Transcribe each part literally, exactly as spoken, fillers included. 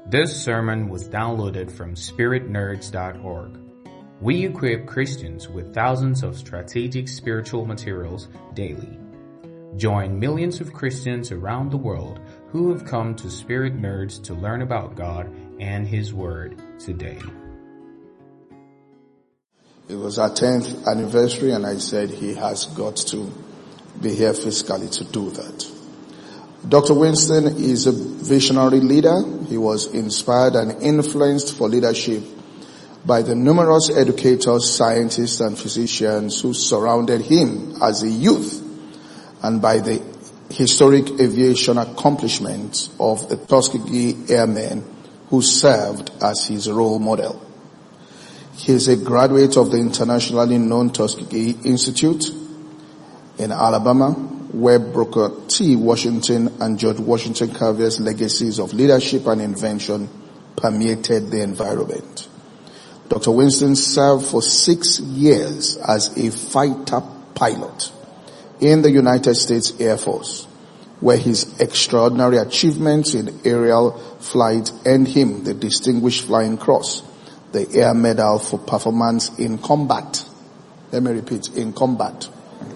This sermon was downloaded from spirit nerds dot org. We equip Christians with thousands of strategic spiritual materials daily. Join millions of Christians around the world who have come to Spirit Nerds to learn about God and His Word today. It was our tenth anniversary, and I said he has got to be here physically to do that. Doctor Winston is a visionary leader. He was inspired and influenced for leadership by the numerous educators, scientists, and physicians who surrounded him as a youth, and by the historic aviation accomplishments of the Tuskegee Airmen who served as his role model. He is a graduate of the internationally known Tuskegee Institute in Alabama, where Booker T. Washington and George Washington Carver's legacies of leadership and invention permeated the environment. Doctor Winston served for six years as a fighter pilot in the United States Air Force, where his extraordinary achievements in aerial flight earned him the Distinguished Flying Cross, the Air Medal for Performance in Combat. Let me repeat, in combat.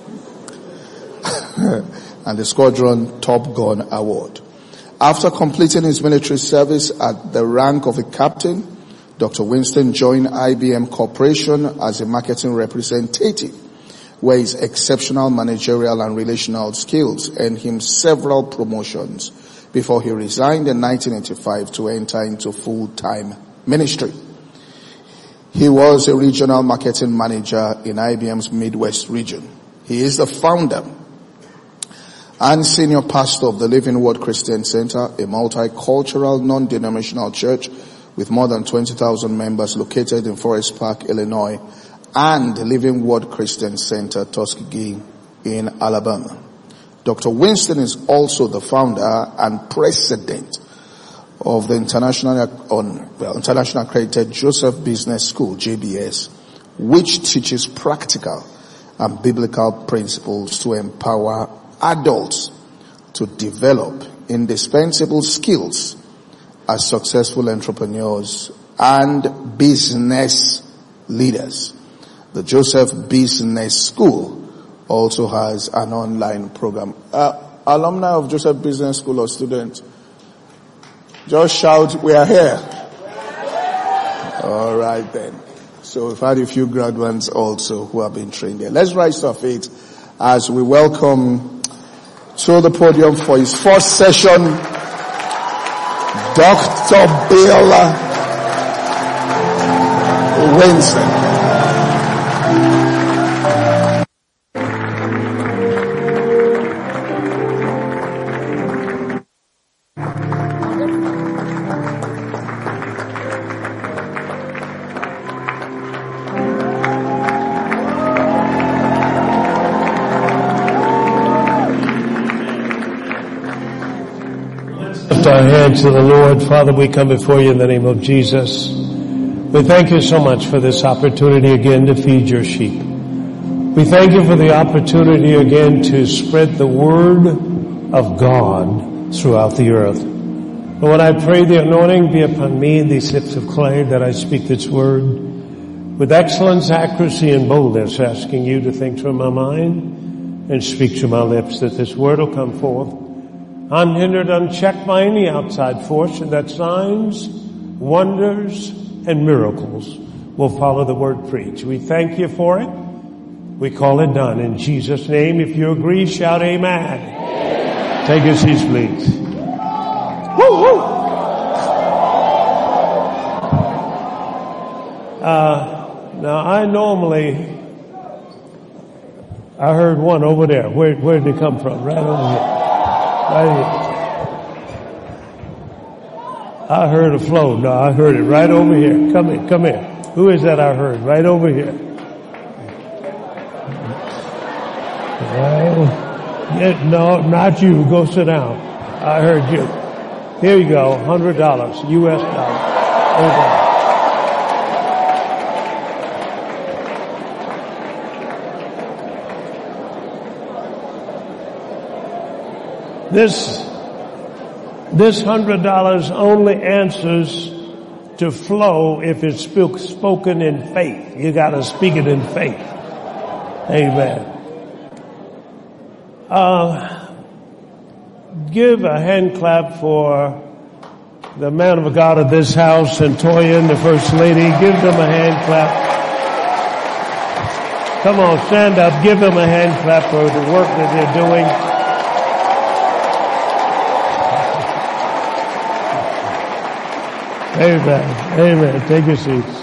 And the Squadron Top Gun Award. After completing his military service at the rank of a captain, Doctor Winston joined I B M Corporation as a marketing representative, where his exceptional managerial and relational skills earned him several promotions before he resigned in nineteen eighty-five to enter into full-time ministry. He was a regional marketing manager in I B M's Midwest region. He is the founder and senior pastor of the Living Word Christian Center, a multicultural, non-denominational church with more than twenty thousand members located in Forest Park, Illinois, and the Living Word Christian Center, Tuskegee, in Alabama. Doctor Winston is also the founder and president of the international, on, well, international accredited Joseph Business School, J B S, which teaches practical and biblical principles to empower adults to develop indispensable skills as successful entrepreneurs and business leaders. The Joseph Business School also has an online program. Uh, alumni of Joseph Business School or students, just shout, we are here. All right then. So we've had a few graduates also who have been trained there. Let's rise to our feet as we welcome to the podium for his first session, Doctor Bill Winston. Our hands to the Lord. Father, we come before you in the name of Jesus. We thank you so much for this opportunity again to feed your sheep. We thank you for the opportunity again to spread the word of God throughout the earth. Lord, I pray the anointing be upon me, these lips of clay, that I speak this word with excellence, accuracy, and boldness, asking you to think through my mind and speak through my lips, that this word will come forth unhindered, unchecked by any outside force, and that signs, wonders, and miracles will follow the word preached. We thank you for it. We call it done in Jesus' name. If you agree, shout amen. Amen. Take your seats, please. Woo, woo. Uh, now I normally, I heard one over there. Where, where did it come from? Right over here. I heard a flow. No, I heard it right over here. Come here, come here. Who is that I heard? Right over here. Well, yeah, no, not you. Go sit down. I heard you. Here you go. one hundred dollars. U S dollars. This This hundred dollars only answers to flow if it's spoken in faith. You gotta speak it in faith. Amen. Uh, give a hand clap for the man of God of this house and Toya and the First Lady. Give them a hand clap. Come on, stand up. Give them a hand clap for the work that they're doing. Amen. Amen. Take your seats.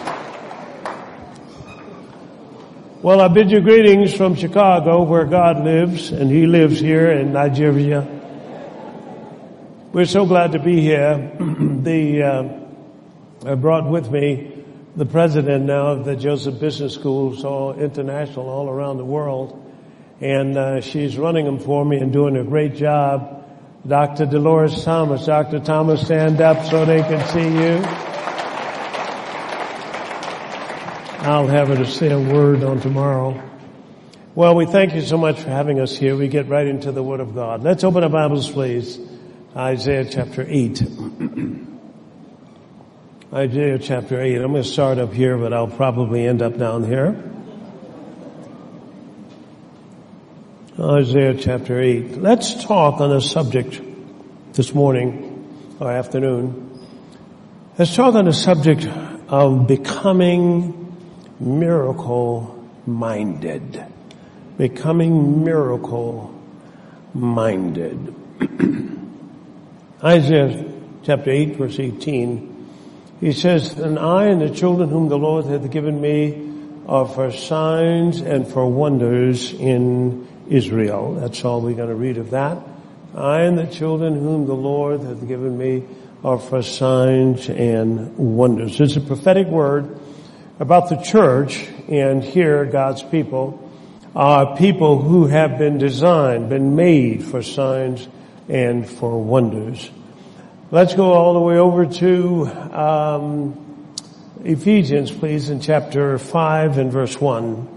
Well, I bid you greetings from Chicago, where God lives, and He lives here in Nigeria. We're so glad to be here. the uh, I brought with me the president now of the Joseph Business Schools, all international, all around the world, and uh, she's running them for me and doing a great job. Doctor Dolores Thomas. Doctor Thomas, stand up so they can see you. I'll have her to say a word on tomorrow. Well, we thank you so much for having us here. We get right into the Word of God. Let's open our Bibles, please. Isaiah chapter eight. Isaiah chapter eight. I'm going to start up here, but I'll probably end up down here. Isaiah chapter eight. Let's talk on a subject this morning or afternoon. Let's talk on the subject of becoming miracle minded. Becoming miracle minded. Isaiah chapter eight verse eighteen. He says, "And I and the children whom the Lord hath given me are for signs and for wonders in Israel." That's all we're going to read of that. I and the children whom the Lord hath given me are for signs and wonders. It's a prophetic word about the church, and here God's people are people who have been designed, been made for signs and for wonders. Let's go all the way over to um, Ephesians, please, in chapter five and verse one.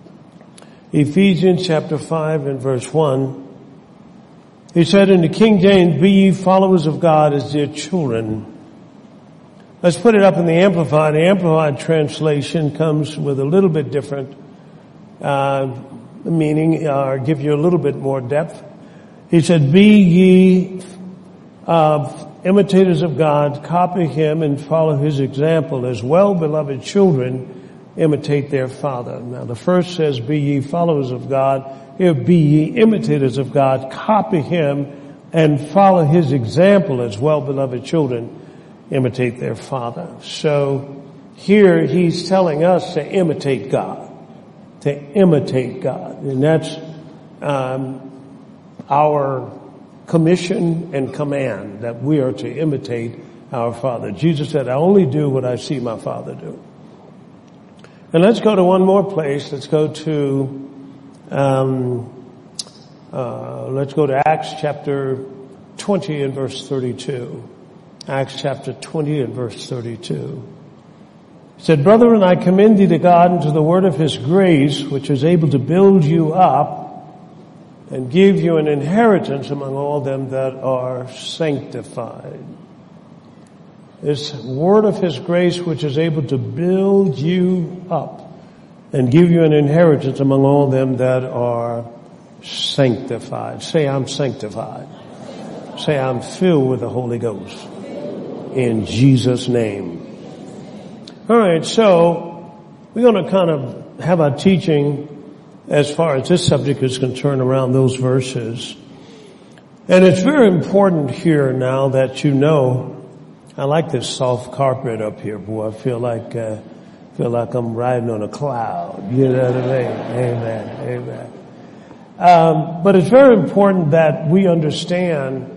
Ephesians chapter five and verse one. He said in the King James, "Be ye followers of God as dear children." Let's put it up in the Amplified. The Amplified translation comes with a little bit different uh meaning, or give you a little bit more depth. He said, "Be ye uh, imitators of God, copy Him and follow His example, as well-beloved children imitate their father." Now the first says, "Be ye followers of God." Here, "Be ye imitators of God, copy Him and follow His example, as well-beloved children imitate their father." So here He's telling us to imitate God, to imitate God. And that's um, our commission and command, that we are to imitate our Father. Jesus said, "I only do what I see my Father do." And let's go to one more place. Let's go to, um, uh, let's go to Acts chapter twenty and verse thirty-two. Acts chapter twenty and verse thirty-two. He said, "Brethren, I commend thee to God and to the word of His grace, which is able to build you up and give you an inheritance among all them that are sanctified." This word of His grace, which is able to build you up and give you an inheritance among all them that are sanctified. Say, "I'm sanctified." Say, "I'm filled with the Holy Ghost." In Jesus' name. All right, so we're going to kind of have our teaching as far as this subject is concerned around those verses. And it's very important here now that you know, I like this soft carpet up here, boy. I feel like, uh, feel like I'm riding on a cloud. You know what I mean? Amen. Amen. Um, but it's very important that we understand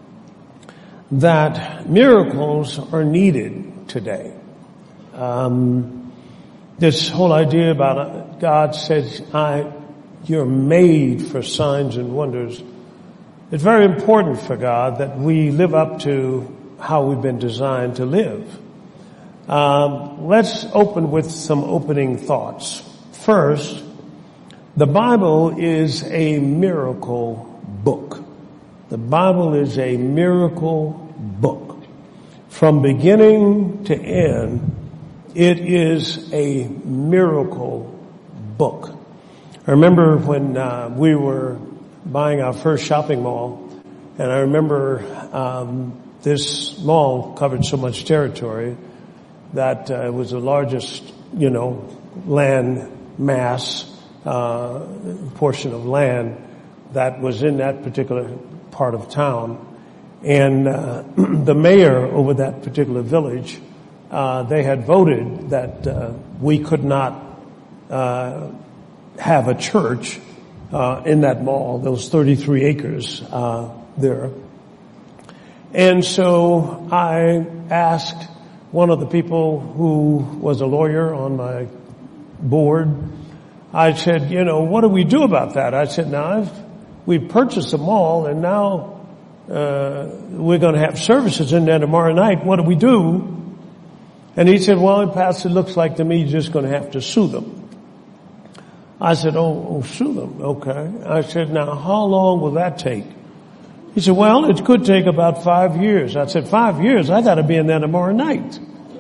that miracles are needed today. Um, this whole idea about God says, I, you're made for signs and wonders. It's very important for God that we live up to how we've been designed to live. Um, let's open with some opening thoughts. First, the Bible is a miracle book. The Bible is a miracle book. From beginning to end, it is a miracle book. I remember when uh, we were buying our first shopping mall, and I remember um, this mall covered so much territory that uh, it was the largest, you know, land mass, uh, portion of land that was in that particular part of town. And uh, the mayor over that particular village, uh, they had voted that uh, we could not uh, have a church uh, in that mall, those thirty-three acres uh, there. And so I asked one of the people who was a lawyer on my board, I said, you know, what do we do about that? I said, now I've, we've purchased the mall and now uh we're going to have services in there tomorrow night. What do we do? And he said, well, Pastor, it looks like to me you're just going to have to sue them. I said, oh, oh, sue them. Okay. I said, now how long will that take? He said, well, it could take about five years. I said, five years? I got to be in there tomorrow night.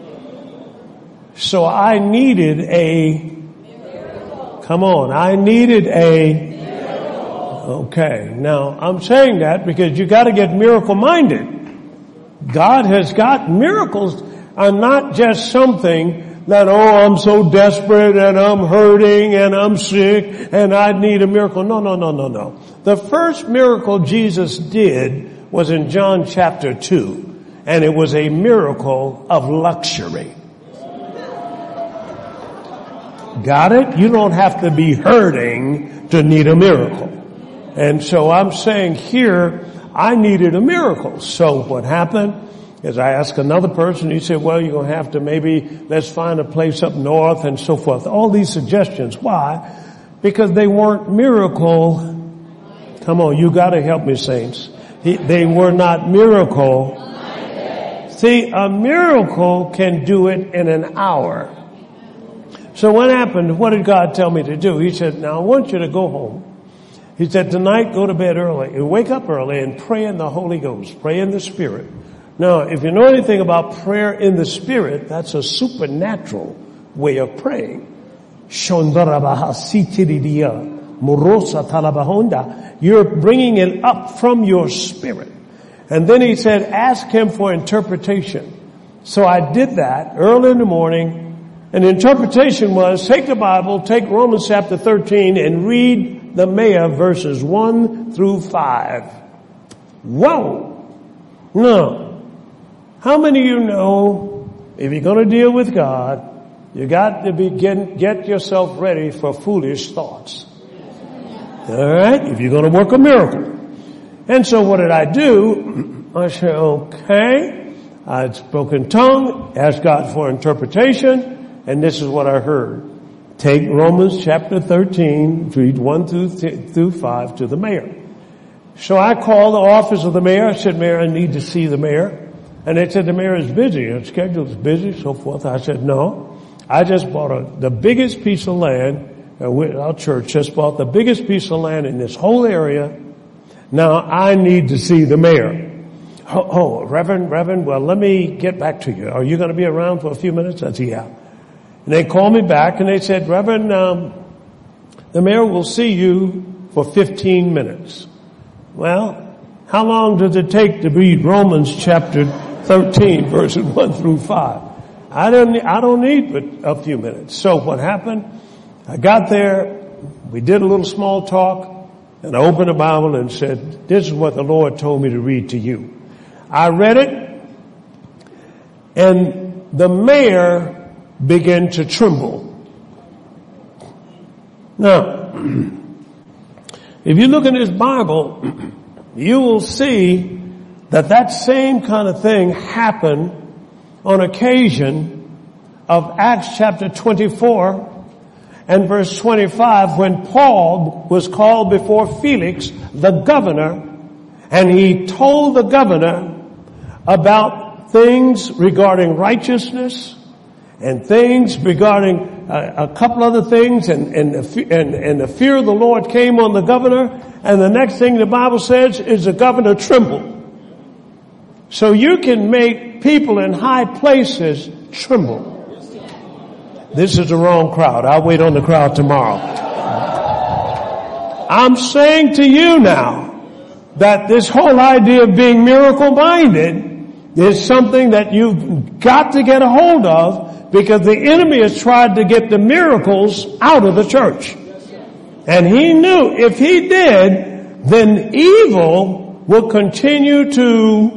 So I needed a, come on, I needed a, okay. Now I'm saying that because you got to get miracle minded. God has got miracles are not just something that, oh, I'm so desperate and I'm hurting and I'm sick and I need a miracle. No, no, no, no, no. The first miracle Jesus did was in John chapter two, and it was a miracle of luxury. Got it? You don't have to be hurting to need a miracle. And so I'm saying here, I needed a miracle. So what happened is I asked another person, he said, well, you're going to have to maybe, let's find a place up north and so forth. All these suggestions. Why? Because they weren't miracle. Come on, you got to help me, saints. He, they were not miracle. See, a miracle can do it in an hour. So what happened? What did God tell me to do? He said, now I want you to go home. He said, tonight go to bed early and wake up early and pray in the Holy Ghost. Pray in the Spirit. Now, if you know anything about prayer in the Spirit, that's a supernatural way of praying. You're bringing it up from your spirit. And then he said, ask him for interpretation. So I did that early in the morning. And the interpretation was, take the Bible, take Romans chapter thirteen and read the Maya verses one through five. Whoa! No. How many of you know if you're going to deal with God, you got to begin, get yourself ready for foolish thoughts. Alright? If you're going to work a miracle. And so what did I do? I said, okay. I'd spoken tongue, asked God for interpretation, and this is what I heard. Take Romans chapter thirteen, read one through, th- through five to the mayor. So I called the office of the mayor. I said, Mayor, I need to see the mayor. And they said, the mayor is busy. Her schedule is busy, so forth. I said, no. I just bought a, the biggest piece of land. Uh, our church just bought the biggest piece of land in this whole area. Now I need to see the mayor. Oh, oh, Reverend, Reverend, well, let me get back to you. Are you going to be around for a few minutes? I said, yeah. And they called me back and they said, Reverend, um, the mayor will see you for fifteen minutes. Well, how long does it take to read Romans chapter thirteen, verses one through five? I don't, I don't need but a few minutes. So what happened? I got there, we did a little small talk, and I opened the Bible and said, this is what the Lord told me to read to you. I read it, and the mayor began to tremble. Now, if you look in this Bible, you will see that that same kind of thing happened on occasion of Acts chapter twenty-four and verse twenty-five, when Paul was called before Felix, the governor, and he told the governor about things regarding righteousness and things regarding uh, a couple other things, and, and, the, and, and the fear of the Lord came on the governor, and the next thing the Bible says is the governor trembled. so you can make people in high places tremble. This is the wrong crowd. I'll wait on the crowd tomorrow. I'm saying to you now that this whole idea of being miracle-minded is something that you've got to get a hold of, because the enemy has tried to get the miracles out of the church. And he knew if he did, then evil will continue to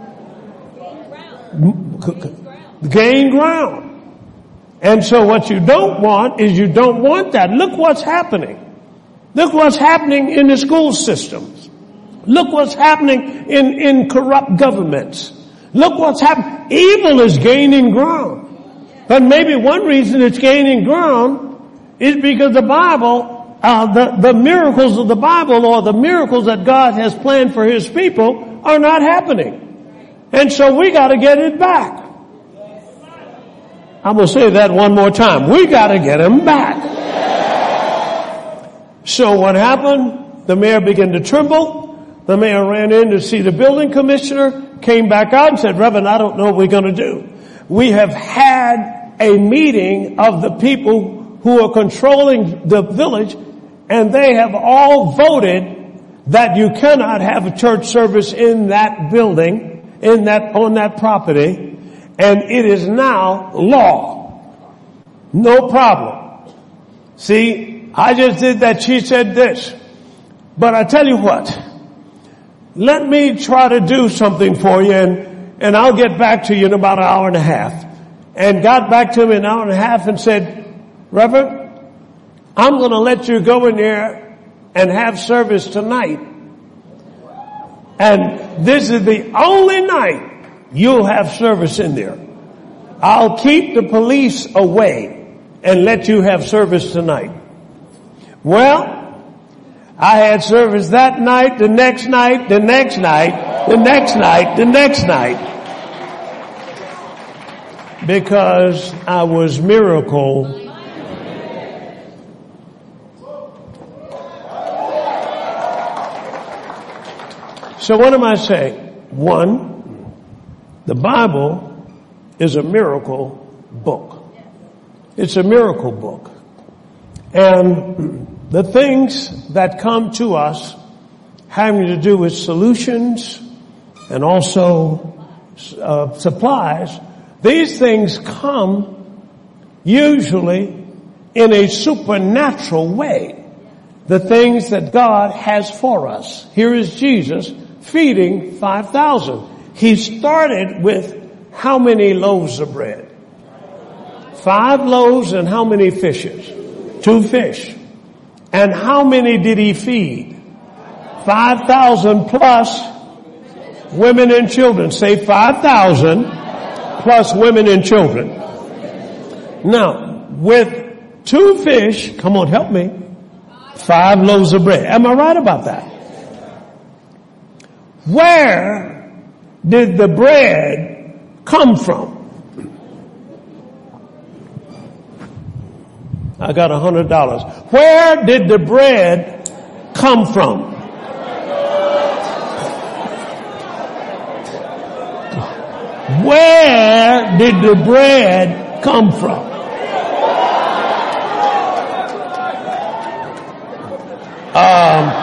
gain ground. And so what you don't want is you don't want that. Look what's happening. Look what's happening in the school systems. Look what's happening in, in corrupt governments. Look what's happening. Evil is gaining ground. But maybe one reason it's gaining ground is because the Bible, uh, the, the miracles of the Bible, or the miracles that God has planned for His people, are not happening. And so we gotta get it back. I'm going to say that one more time. We got to get him back. So what happened? The mayor began to tremble. The mayor ran in to see the building commissioner, came back out and said, Reverend, I don't know what we're going to do. We have had a meeting of the people who are controlling the village, and they have all voted that you cannot have a church service in that building, in that, on that property. And it is now law. No problem. See, I just did that. She said this. But I tell you what, let me try to do something for you, and, and I'll get back to you in about an hour and a half. And got back to him in an hour and a half and said, Reverend, I'm going to let you go in there and have service tonight. And this is the only night you'll have service in there. I'll keep the police away and let you have service tonight. Well, I had service that night, the next night, the next night, the next night, the next night. Because I was miracle. So what am I saying? One, the Bible is a miracle book. It's a miracle book. And the things that come to us having to do with solutions and also uh, supplies, these things come usually in a supernatural way. The things that God has for us. Here is Jesus feeding five thousand. He started with how many loaves of bread? Five loaves and how many fishes? Two fish. And how many did he feed? Five thousand plus women and children. Say five thousand plus women and children. Now, with two fish, come on, help me, five loaves of bread. Am I right about that? Where did the bread come from? I got a hundred dollars. Where did the bread come from? Where did the bread come from? Um,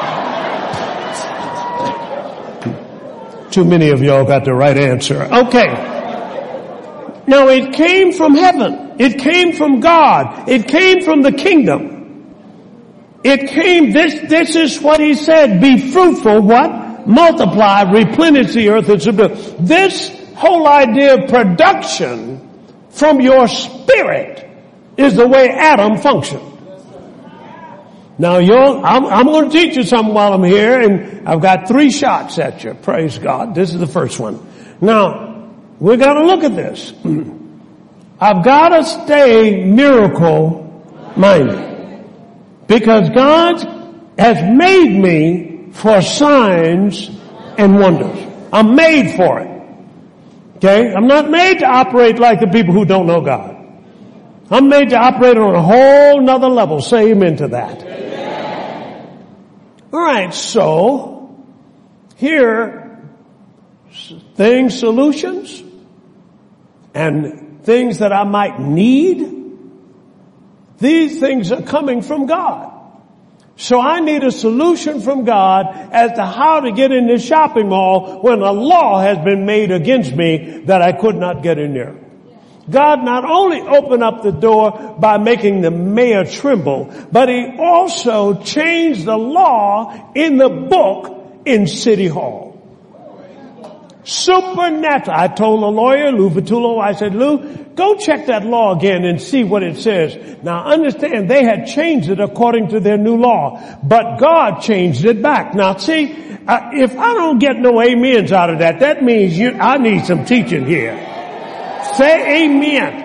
too many of y'all got the right answer. Okay. Now it came from heaven. It came from God. It came from the kingdom. It came, this, this is what he said, be fruitful, what? Multiply, replenish the earth and subdue. This whole idea of production from your spirit is the way Adam functioned. Now you're, I'm, I'm going to teach you something while I'm here, and I've got three shots at you. Praise God. This is the first one. Now, we're going to look at this. I've got to stay miracle minded because God has made me for signs and wonders. I'm made for it. Okay? I'm not made to operate like the people who don't know God. I'm made to operate on a whole nother level. Say amen to that. Amen. All right, so here things, solutions, and things that I might need, these things are coming from God. So I need a solution from God as to how to get in this shopping mall when a law has been made against me that I could not get in there. God not only opened up the door by making the mayor tremble, but he also changed the law in the book in City Hall. Supernatural. I told the lawyer, Lou Vitullo, I said, Lou, go check that law again and see what it says. Now understand, they had changed it according to their new law, but God changed it back. Now see, uh, if I don't get no amens out of that, that means you, I need some teaching here. Say amen.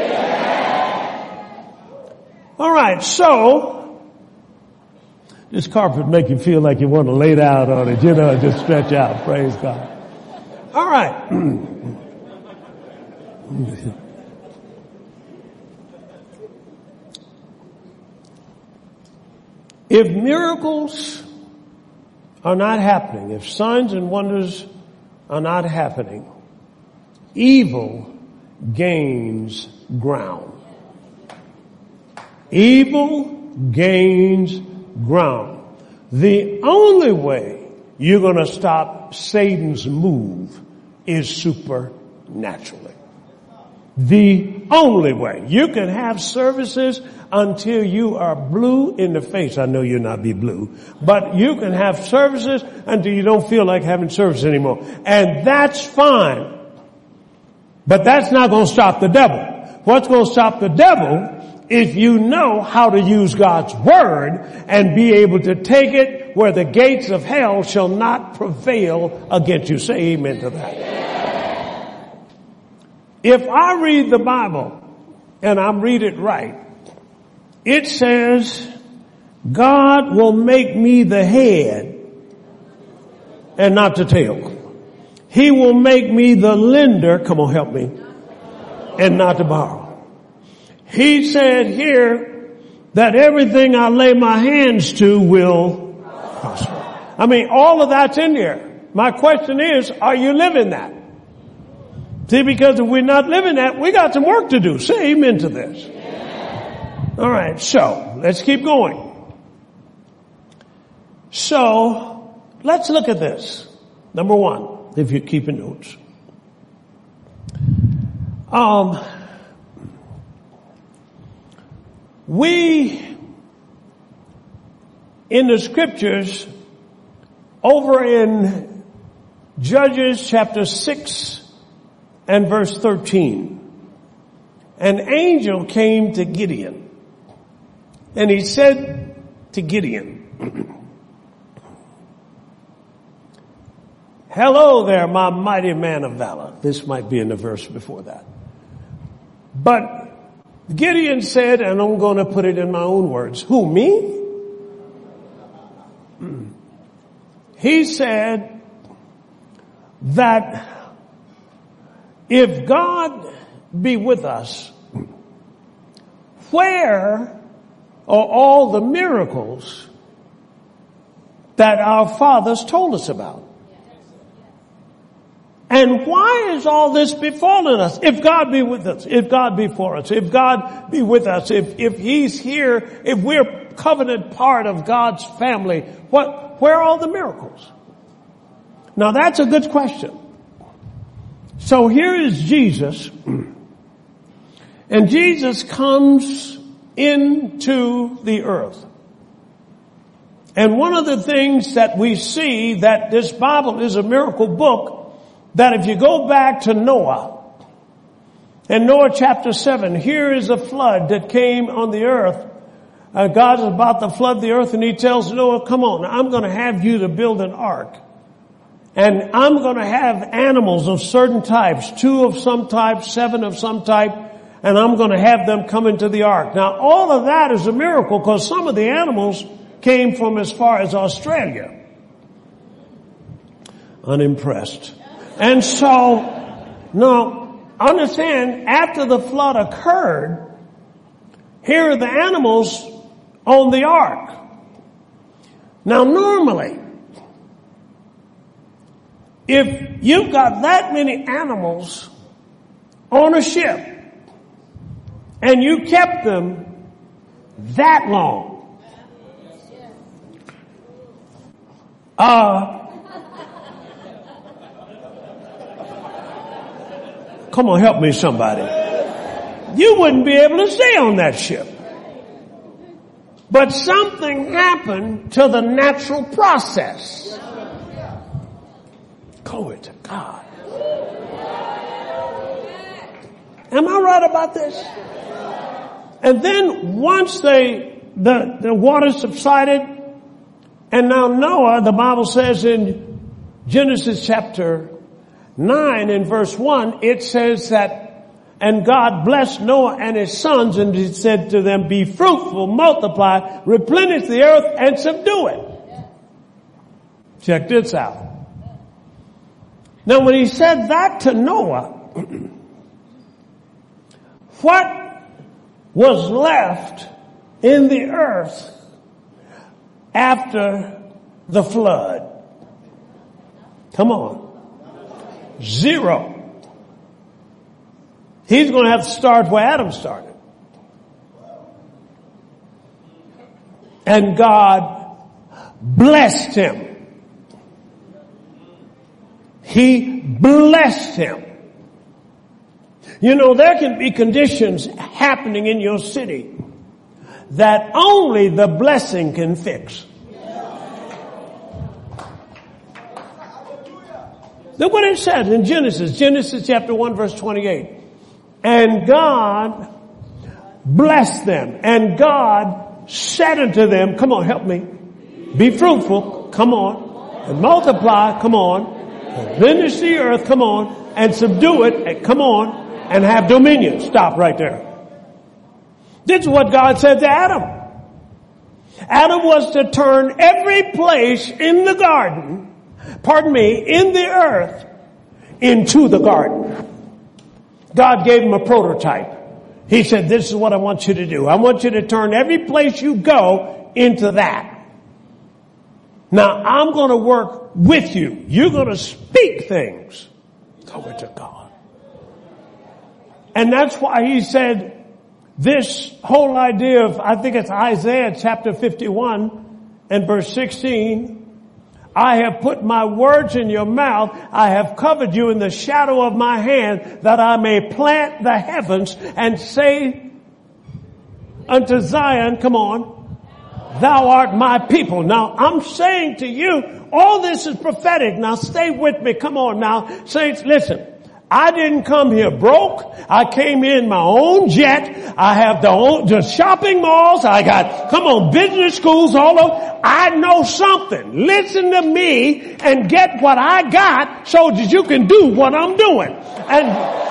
All right, so this carpet make you feel like you want to lay down on it, you know, just stretch out. Praise God. All right. If miracles are not happening, if signs and wonders are not happening, evil gains ground. Evil gains ground. The only way you're going to stop Satan's move is supernaturally. The only way. You can have services until you are blue in the face. I know you'll not be blue, but you can have services until you don't feel like having service anymore. And that's fine. But that's not going to stop the devil. What's going to stop the devil if you know how to use God's word and be able to take it where the gates of hell shall not prevail against you. Say amen to that. If I read the Bible and I read it right, it says God will make me the head and not the tail. He will make me the lender, come on help me, and not to borrow. He said here that everything I lay my hands to will prosper. I mean, all of that's in there. My question is, are you living that? See, because if we're not living that, we got some work to do. Say amen to this. All right, so let's keep going. So let's look at this. Number one, if you're keeping notes. Um, we, in the scriptures, over in Judges chapter six and verse thirteen, an angel came to Gideon and he said to Gideon, hello there, my mighty man of valor. This might be in the verse before that. But Gideon said, and I'm going to put it in my own words, who, me? He said that if God be with us, where are all the miracles that our fathers told us about? And why is all this befalling us? If God be with us, if God be for us, if God be with us, if, if He's here, if we're covenant part of God's family, what, where are all the miracles? Now that's a good question. So here is Jesus, and Jesus comes into the earth. And one of the things that we see that this Bible is a miracle book, that if you go back to Noah, in Noah chapter seven, here is a flood that came on the earth. Uh, God is about to flood the earth and He tells Noah, come on, I'm going to have you to build an ark. And I'm going to have animals of certain types, two of some type, seven of some type, and I'm going to have them come into the ark. Now all of that is a miracle because some of the animals came from as far as Australia. Unimpressed. And so, now, understand, after the flood occurred, here are the animals on the ark. Now normally, if you've got that many animals on a ship and you kept them that long, uh, come on, help me somebody. You wouldn't be able to stay on that ship. But something happened to the natural process. Glory to God. Am I right about this? And then once they, the, the water subsided, and now Noah, the Bible says in Genesis chapter nine and verse one, it says that, and God blessed Noah and his sons, and he said to them, be fruitful, multiply, replenish the earth, and subdue it. Check this out. Now when he said that to Noah, what was left in the earth after the flood? Come on. Zero. He's going to have to start where Adam started. And God blessed him. He blessed him. You know, there can be conditions happening in your city that only the blessing can fix. Look what it says in Genesis, Genesis chapter one verse twenty-eight. And God blessed them, and God said unto them, come on, help me, be fruitful, come on, and multiply, come on, and finish the earth, come on, and subdue it, come on, and have dominion. Stop right there. This is what God said to Adam. Adam was to turn every place in the garden, pardon me, in the earth, into the garden. God gave him a prototype. He said, this is what I want you to do. I want you to turn every place you go into that. Now, I'm going to work with you. You're going to speak things. Glory to God. And that's why he said this whole idea of, I think it's Isaiah chapter fifty-one and verse sixteen. I have put my words in your mouth. I have covered you in the shadow of my hand, that I may plant the heavens and say unto Zion, come on, thou art my people. Now I'm saying to you, all this is prophetic. Now stay with me. Come on now. Saints, listen. I didn't come here broke. I came in my own jet. I have the, own, the shopping malls. I got, come on, business schools all over. I know something. Listen to me and get what I got so that you can do what I'm doing. And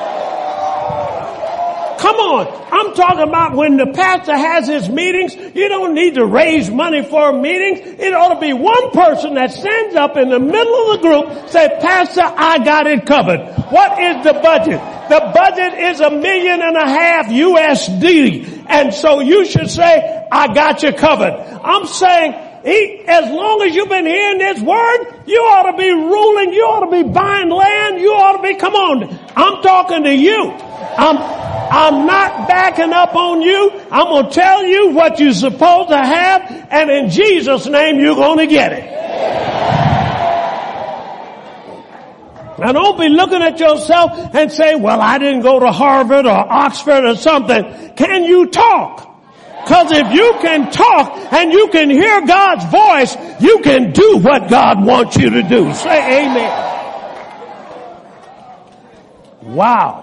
come on. I'm talking about when the pastor has his meetings, you don't need to raise money for meetings. It ought to be one person that stands up in the middle of the group, say, Pastor, I got it covered. What is the budget? The budget is a million and a half U S D. And so you should say, I got you covered. I'm saying, he, as long as you've been hearing this word, you ought to be ruling, you ought to be buying land, you ought to be, come on, I'm talking to you. I'm, I'm not backing up on you. I'm going to tell you what you're supposed to have, and in Jesus' name you're going to get it. Now don't be looking at yourself and say, well, I didn't go to Harvard or Oxford or something. Can you talk? Because if you can talk and you can hear God's voice, you can do what God wants you to do. Say amen. Wow.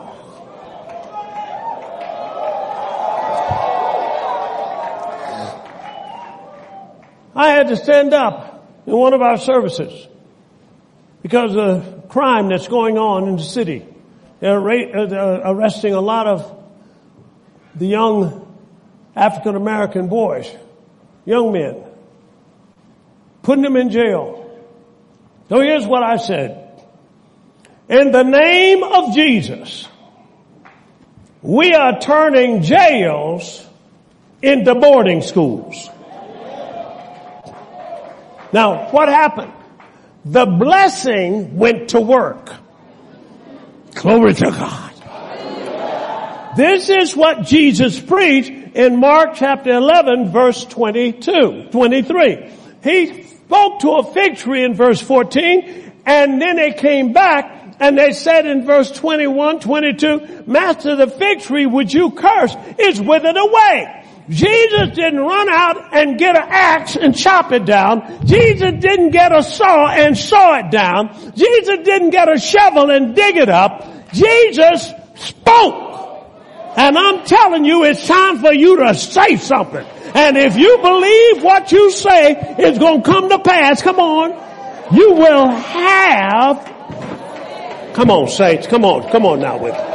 I had to stand up in one of our services because of crime that's going on in the city. They're arresting a lot of the young African American boys, young men, putting them in jail. So here's what I said. In the name of Jesus, we are turning jails into boarding schools. Now, what happened? the blessing went to work. Glory to God. This is what Jesus preached in Mark chapter eleven, verse twenty-two, twenty-three. He spoke to a fig tree in verse fourteen, and then they came back and they said in verse twenty-one, twenty-two, Master, the fig tree which you cursed is withered away. Jesus didn't run out and get an axe and chop it down. Jesus didn't get a saw and saw it down. Jesus didn't get a shovel and dig it up. Jesus spoke. And I'm telling you, it's time for you to say something. And if you believe what you say is going to come to pass, come on, you will have, come on, saints, come on, come on now with me.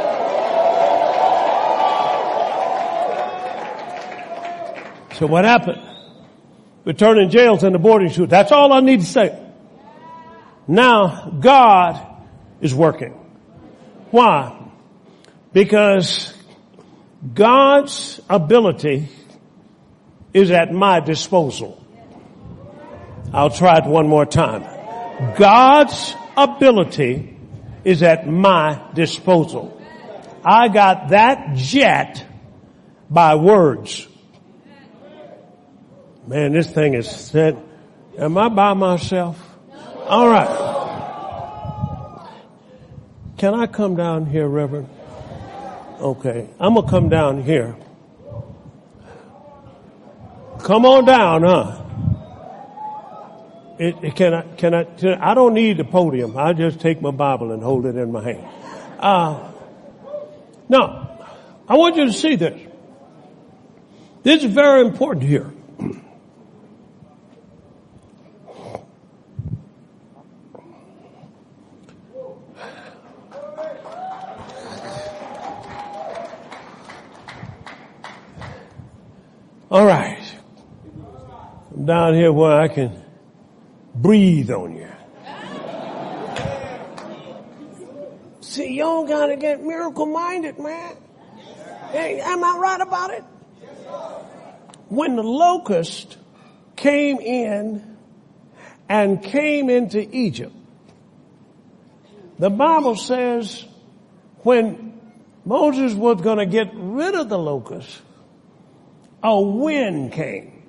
So what happened? Returning jails and the boarding school. That's all I need to say. Now, God is working. Why? Because God's ability is at my disposal. I'll try it one more time. God's ability is at my disposal. I got that jet by words. Man, this thing is set. Am I by myself? All right. Can I come down here, Reverend? Okay. I'm going to come down here. Come on down, huh? It, it, can I, can I, can I, I don't need the podium. I just take my Bible and hold it in my hand. Uh, no, I want you to see this. This is very important here. All right. I'm down here where I can breathe on you. See, you don't gotta get miracle minded, man. Hey, am I right about it? When the locust came in and came into Egypt, the Bible says when Moses was going to get rid of the locust, a wind came.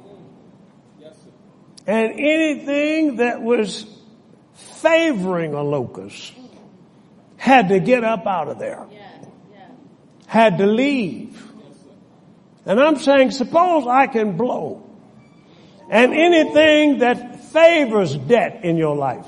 And anything that was favoring a locust had to get up out of there. Had to leave. And I'm saying, suppose I can blow. And anything that favors debt in your life.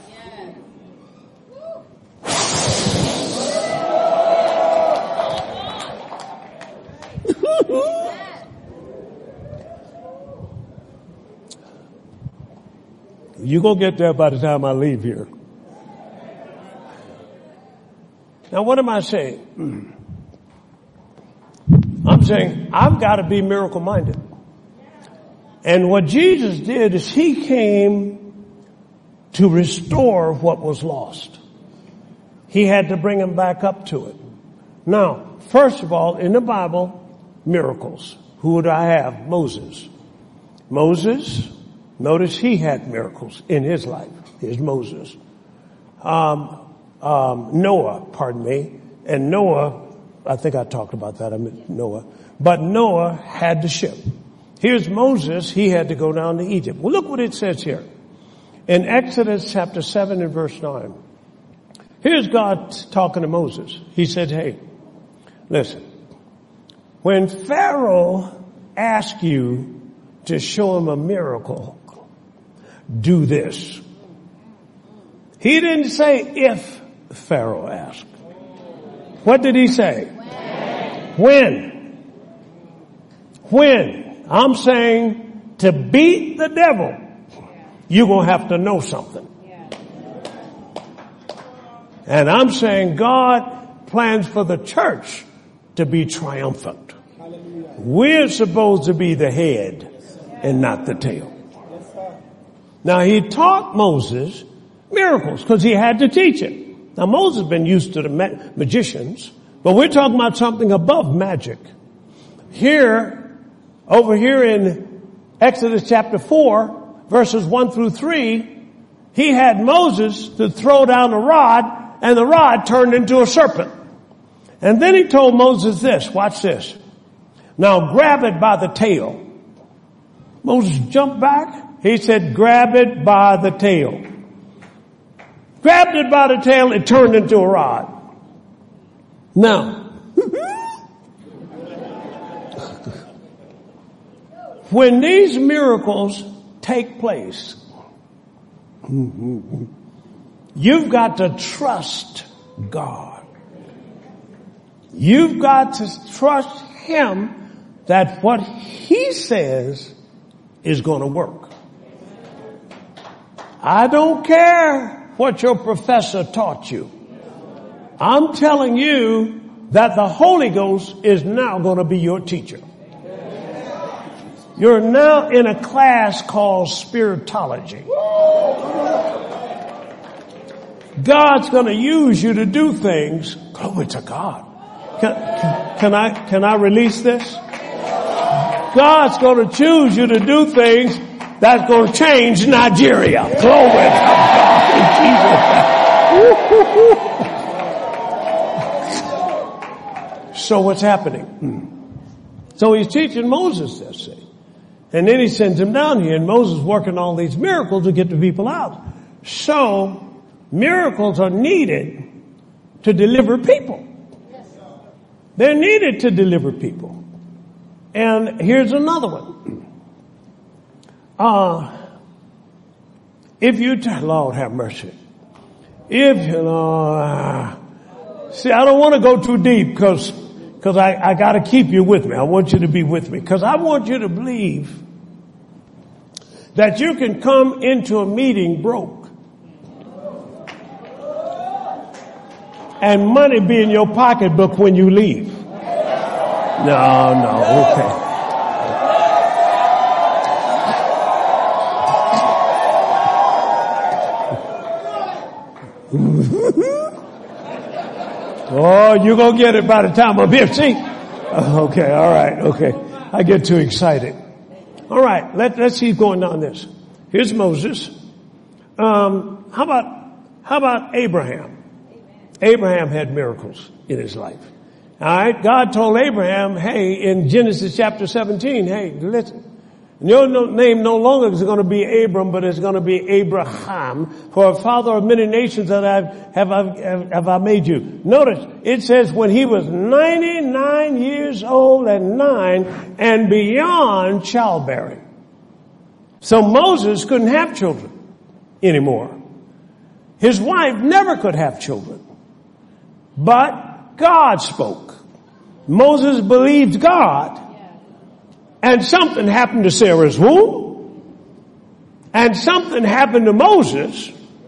You're going to get there by the time I leave here. Now, what am I saying? I'm saying I've got to be miracle minded. And what Jesus did is he came to restore what was lost. He had to bring him back up to it. Now, first of all, in the Bible, miracles. Who would I have? Moses. Moses, notice he had miracles in his life. Here's Moses. Um, um, Noah, pardon me. And Noah, I think I talked about that. I meant Noah. But Noah had the ship. Here's Moses. He had to go down to Egypt. Well, look what it says here. In Exodus chapter seven and verse nine. Here's God talking to Moses. He said, hey, listen. When Pharaoh asks you to show him a miracle, do this. He didn't say if Pharaoh asked. What did he say? When. When. I'm saying to beat the devil, you're going to have to know something. And I'm saying God plans for the church to be triumphant. We're supposed to be the head and not the tail. Now he taught Moses miracles because he had to teach it. Now Moses has been used to the ma- magicians, but we're talking about something above magic. Here, over here in Exodus chapter four, verses one through three, he had Moses to throw down the rod, and the rod turned into a serpent. And then he told Moses this, watch this. Now grab it by the tail. Moses jumped back. He said, grab it by the tail. Grabbed it by the tail, it turned into a rod. Now, when these miracles take place, you've got to trust God. You've got to trust Him that what He says is going to work. I don't care what your professor taught you. I'm telling you that the Holy Ghost is now going to be your teacher. You're now in a class called spiritology. God's going to use you to do things. Glory to God. Can, can, can I, can I release this? God's going to choose you to do things that's going to change Nigeria. Glory to God. So what's happening? So he's teaching Moses this thing. And then he sends him down here, and Moses is working all these miracles to get the people out. So miracles are needed to deliver people. They're needed to deliver people. And here's another one. Uh, if you, t- Lord have mercy. If you, uh, see, I don't want to go too deep because, because I, I got to keep you with me. I want you to be with me because I want you to believe that you can come into a meeting broke and money be in your pocketbook when you leave. No, no, okay. Oh, you're going to get it by the time I'm here. See? Okay, all right, okay. I get too excited. All right, let, let's keep going on this. Here's Moses. Um, how about, how about Abraham? Abraham had miracles in his life. All right, God told Abraham, hey, in Genesis chapter seventeen, hey, listen. Your name no longer is going to be Abram, but it's going to be Abraham. For a father of many nations that I've, have, I, have I made you. Notice, it says when he was ninety-nine years old and nine and beyond childbearing. So Moses couldn't have children anymore. His wife never could have children. But God spoke. Moses believed God. And something happened to Sarah's womb. And something happened to Moses.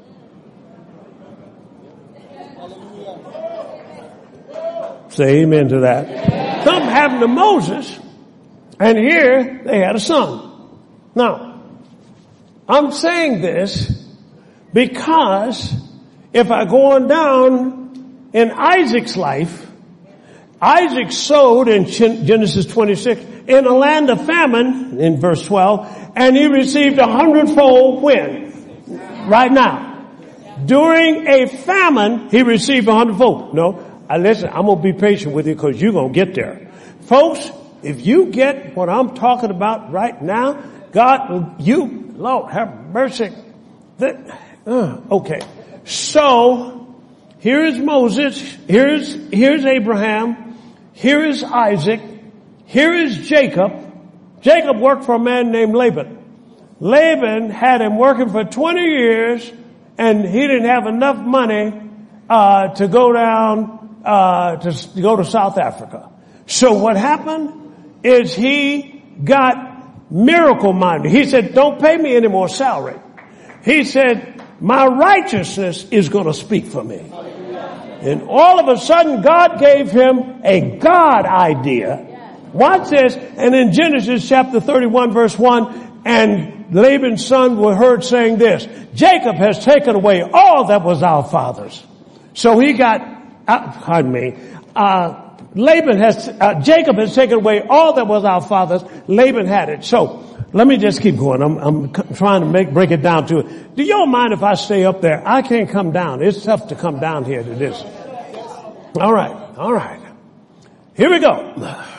Say amen to that. Something happened to Moses. And here they had a son. Now, I'm saying this because if I go on down in Isaac's life, Isaac sowed in Genesis twenty-six in a land of famine in verse twelve, and he received a hundredfold when? Right now. During a famine, he received a hundredfold. No, I listen, I'm going to be patient with you because you're going to get there. Folks, if you get what I'm talking about right now, God, you, Lord, have mercy. That, uh, okay. So, here is Moses, here's, here's Abraham, here is Isaac, here is Jacob. Jacob worked for a man named Laban. Laban had him working for twenty years and he didn't have enough money, uh, to go down, uh, to, to go to South Africa. So what happened is he got miracle minded. He said, don't pay me any more salary. He said, my righteousness is going to speak for me. And all of a sudden, God gave him a God idea. Watch this. And in Genesis chapter thirty-one, verse one, and Laban's son were heard saying this, Jacob has taken away all that was our father's. So he got, uh, pardon me, uh, Laban has, uh, Jacob has taken away all that was our father's. Laban had it. So let me just keep going. I'm, I'm trying to make, break it down to it. Do y'all mind if I stay up there? I can't come down. It's tough to come down here to this. All right. All right. Here we go.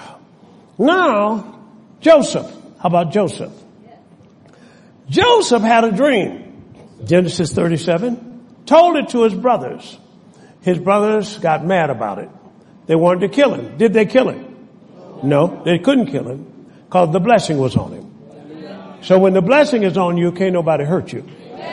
Now, Joseph. How about Joseph? Joseph had a dream. Genesis thirty-seven. Told it to his brothers. His brothers got mad about it. They wanted to kill him. Did they kill him? No, they couldn't kill him because the blessing was on him. So when the blessing is on you, can't nobody hurt you.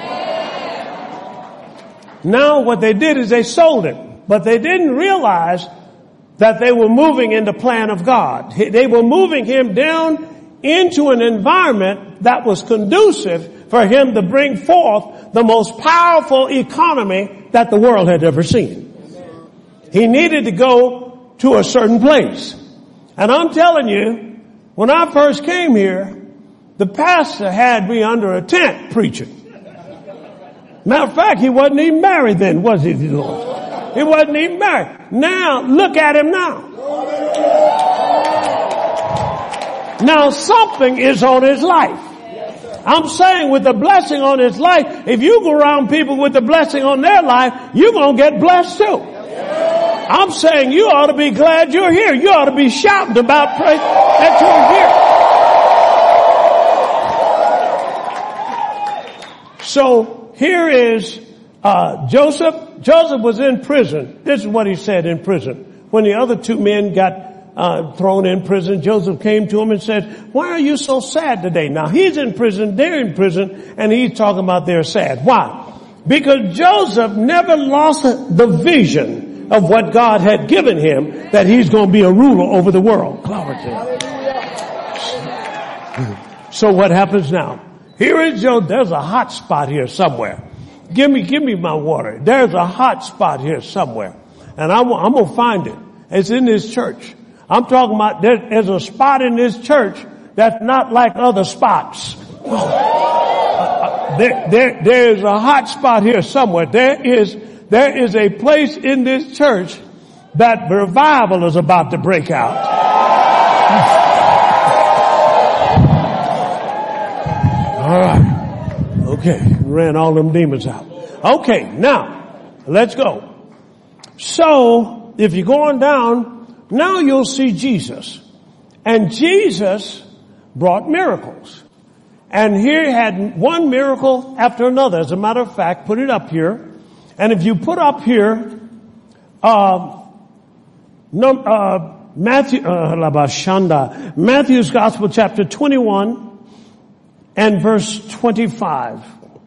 Now what they did is they sold him, but they didn't realize that they were moving in the plan of God. They were moving him down into an environment that was conducive for him to bring forth the most powerful economy that the world had ever seen. He needed to go to a certain place. And I'm telling you, when I first came here, the pastor had me under a tent preaching. Matter of fact, he wasn't even married then, was he, Lord? He wasn't even married. Now, look at him now. Now something is on his life. I'm saying with the blessing on his life, if you go around people with the blessing on their life, you're going to get blessed too. I'm saying you ought to be glad you're here. You ought to be shouting about praise that you're here. So here is uh Joseph. Joseph was in prison. This is what he said in prison. When the other two men got uh thrown in prison, Joseph came to him and said, why are you so sad today? Now he's in prison, they're in prison, and he's talking about they're sad. Why? Because Joseph never lost the vision of what God had given him, that he's going to be a ruler over the world. Glory to him. So what happens now? Here is Joe. There's a hot spot here somewhere. Give me, give me my water. There's a hot spot here somewhere. And I'm, I'm going to find it. It's in this church. I'm talking about there, there's a spot in this church that's not like other spots. Uh, there, there, there's a hot spot here somewhere. There is, there is a place in this church that revival is about to break out. All right. Okay. Ran all them demons out. Okay. Now, let's go. So, if you're going down, now you'll see Jesus. And Jesus brought miracles. And here he had one miracle after another. As a matter of fact, put it up here. And if you put up here, uh, no, uh, Matthew, uh, Matthew's Gospel chapter twenty-one and verse twenty-five.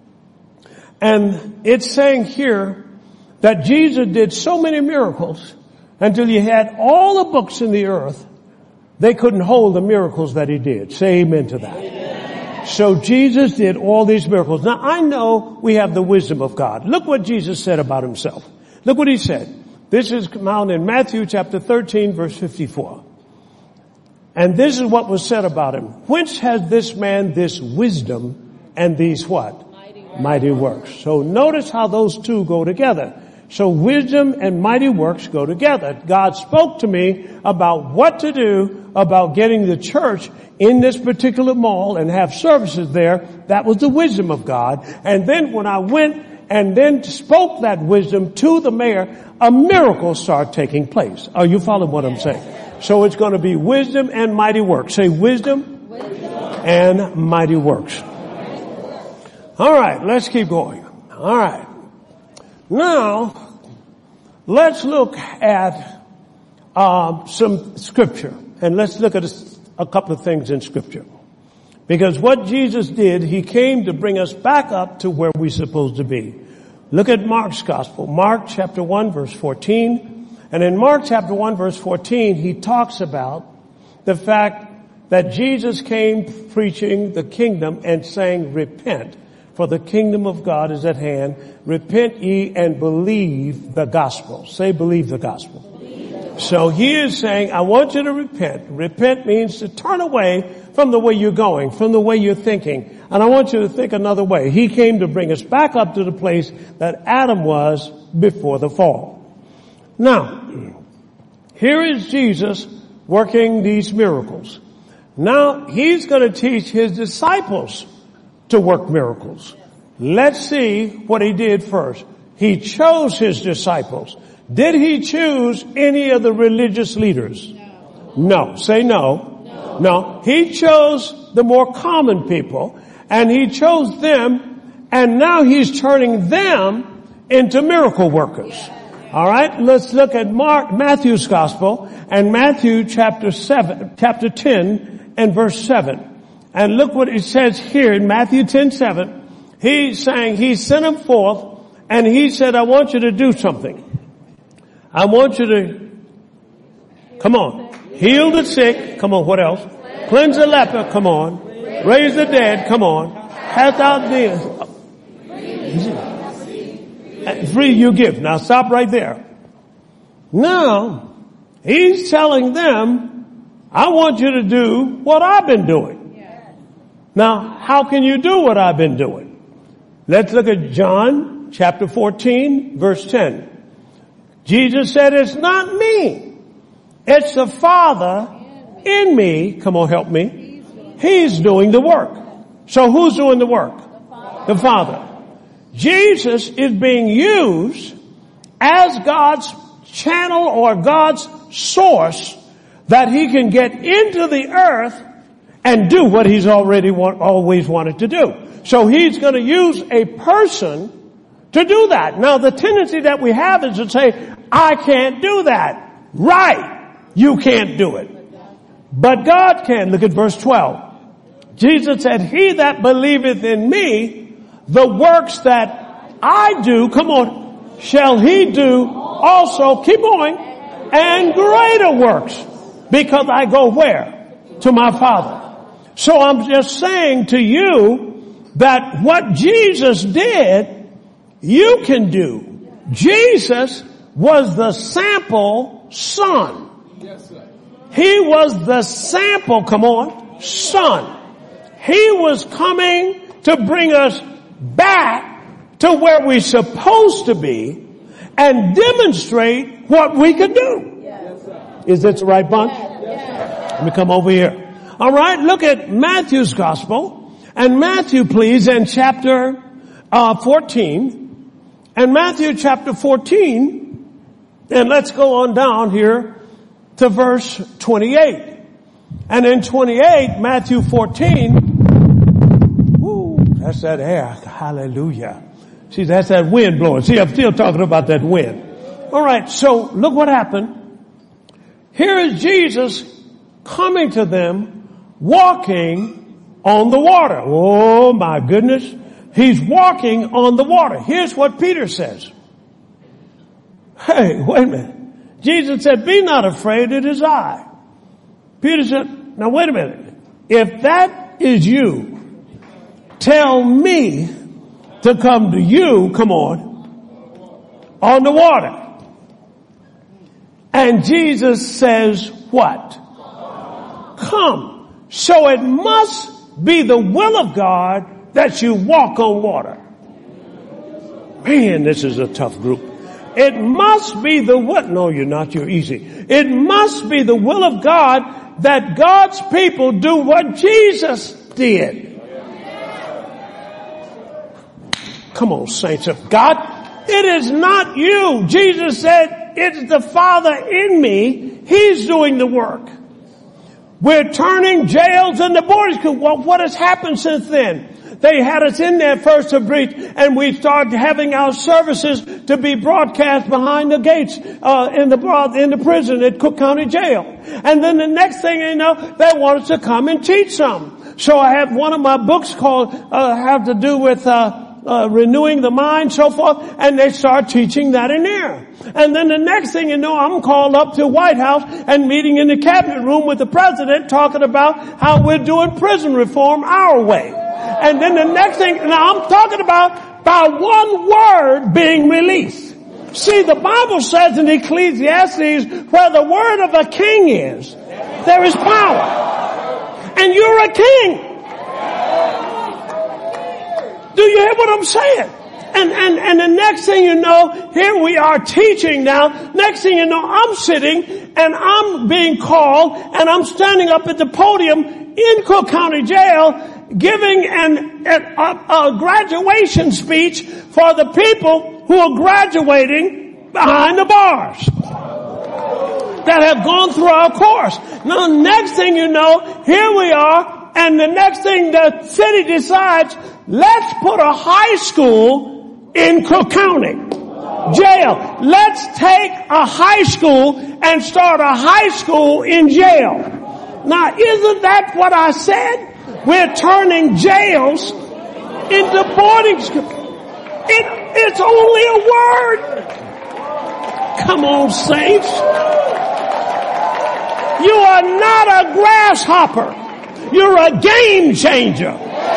And it's saying here that Jesus did so many miracles until you had all the books in the earth, they couldn't hold the miracles that he did. Say amen to that. Amen. So Jesus did all these miracles. Now I know we have the wisdom of God. Look what Jesus said about himself. Look what he said. This is found in Matthew chapter thirteen verse fifty-four. And this is what was said about him. Whence has this man this wisdom and these what? Mighty works. Mighty works. So notice how those two go together. So wisdom and mighty works go together. God spoke to me about what to do about getting the church in this particular mall and have services there. That was the wisdom of God. And then when I went and then spoke that wisdom to the mayor, a miracle started taking place. Are you following what I'm saying? So it's going to be wisdom and mighty works. Say wisdom, wisdom. and mighty works. All right, let's keep going. All right. Now, let's look at uh, some scripture. And let's look at a, a couple of things in scripture. Because what Jesus did, he came to bring us back up to where we're supposed to be. Look at Mark's gospel. Mark chapter one verse fourteen. And in Mark chapter one verse fourteen, he talks about the fact that Jesus came preaching the kingdom and saying, repent, for the kingdom of God is at hand. Repent ye and believe the gospel. Say believe the gospel. Believe. So he is saying, I want you to repent. Repent means to turn away from the way you're going, from the way you're thinking. And I want you to think another way. He came to bring us back up to the place that Adam was before the fall. Now, here is Jesus working these miracles. Now he's going to teach his disciples to work miracles. Let's see what he did first. He chose his disciples. Did he choose any of the religious leaders? No. No. Say no. No. No. He chose the more common people, and he chose them, and now he's turning them into miracle workers. All right, let's look at Mark, Matthew's gospel, and Matthew chapter seven, chapter ten and verse seven. And look what it says here in Matthew ten seven. He's saying he sent them forth, and he said, I want you to do something. I want you to, come on, heal the sick, come on, what else? Cleanse the leper, come on. Raise the dead, come on. Cast out demons. Free you give. Now stop right there. Now, he's telling them, I want you to do what I've been doing. Now, how can you do what I've been doing? Let's look at John chapter fourteen, verse ten. Jesus said, it's not me. It's the Father in me. Come on, help me. He's doing the work. So who's doing the work? The Father. Jesus is being used as God's channel or God's source that he can get into the earth and do what he's already want, always wanted to do. So he's going to use a person to do that. Now the tendency that we have is to say, I can't do that. Right. You can't do it. But God can. Look at verse twelve. Jesus said, he that believeth in me, the works that I do, come on, shall he do also, keep going, and greater works, because I go where? To my Father. So I'm just saying to you that what Jesus did, you can do. Jesus was the sample son. He was the sample, come on, son. He was coming to bring us back to where we're supposed to be and demonstrate what we can do. Yes, is this the right bunch? Yes. Let me come over here. All right, look at Matthew's gospel. And Matthew, please, in chapter uh, fourteen. And Matthew chapter fourteen. And let's go on down here to verse twenty-eight. And in twenty-eight, Matthew fourteen, woo, that's that air. Hallelujah. See, that's that wind blowing. See, I'm still talking about that wind. All right, so look what happened. Here is Jesus coming to them, walking on the water. Oh, my goodness. He's walking on the water. Here's what Peter says. Hey, wait a minute. Jesus said, be not afraid, it is I. Peter said, now wait a minute. If that is you, tell me to come to you, come on, on the water. And Jesus says what? Come. So it must be the will of God that you walk on water. Man, this is a tough group. It must be the will. No, you're not. You're easy. It must be the will of God that God's people do what Jesus did. Come on, saints of God. It is not you. Jesus said, it's the Father in me. He's doing the work. We're turning jails into boarding schools. Well, what has happened since then? They had us in there first to preach, and we started having our services to be broadcast behind the gates uh, in the in the prison at Cook County Jail. And then the next thing you know, they want us to come and teach some. So I have one of my books called uh, have to do with uh, uh renewing the mind, so forth, and they start teaching that in there. And then the next thing you know, I'm called up to White House and meeting in the cabinet room with the president, talking about how we're doing prison reform our way. And then the next thing, now I'm talking about by one word being released. See, the Bible says in Ecclesiastes, where the word of a king is, there is power. And you're a king. Do you hear what I'm saying? And, and, and the next thing you know, here we are teaching now. Next thing you know, I'm sitting and I'm being called and I'm standing up at the podium in Cook County Jail giving an, an, a, a graduation speech for the people who are graduating behind the bars that have gone through our course. Now, the next thing you know, here we are, and the next thing the city decides, let's put a high school in Cook County Jail. Let's take a high school and start a high school in jail. Now, isn't that what I said? We're turning jails into boarding schools. It, it's only a word. Come on, saints. You are not a grasshopper. You're a game changer.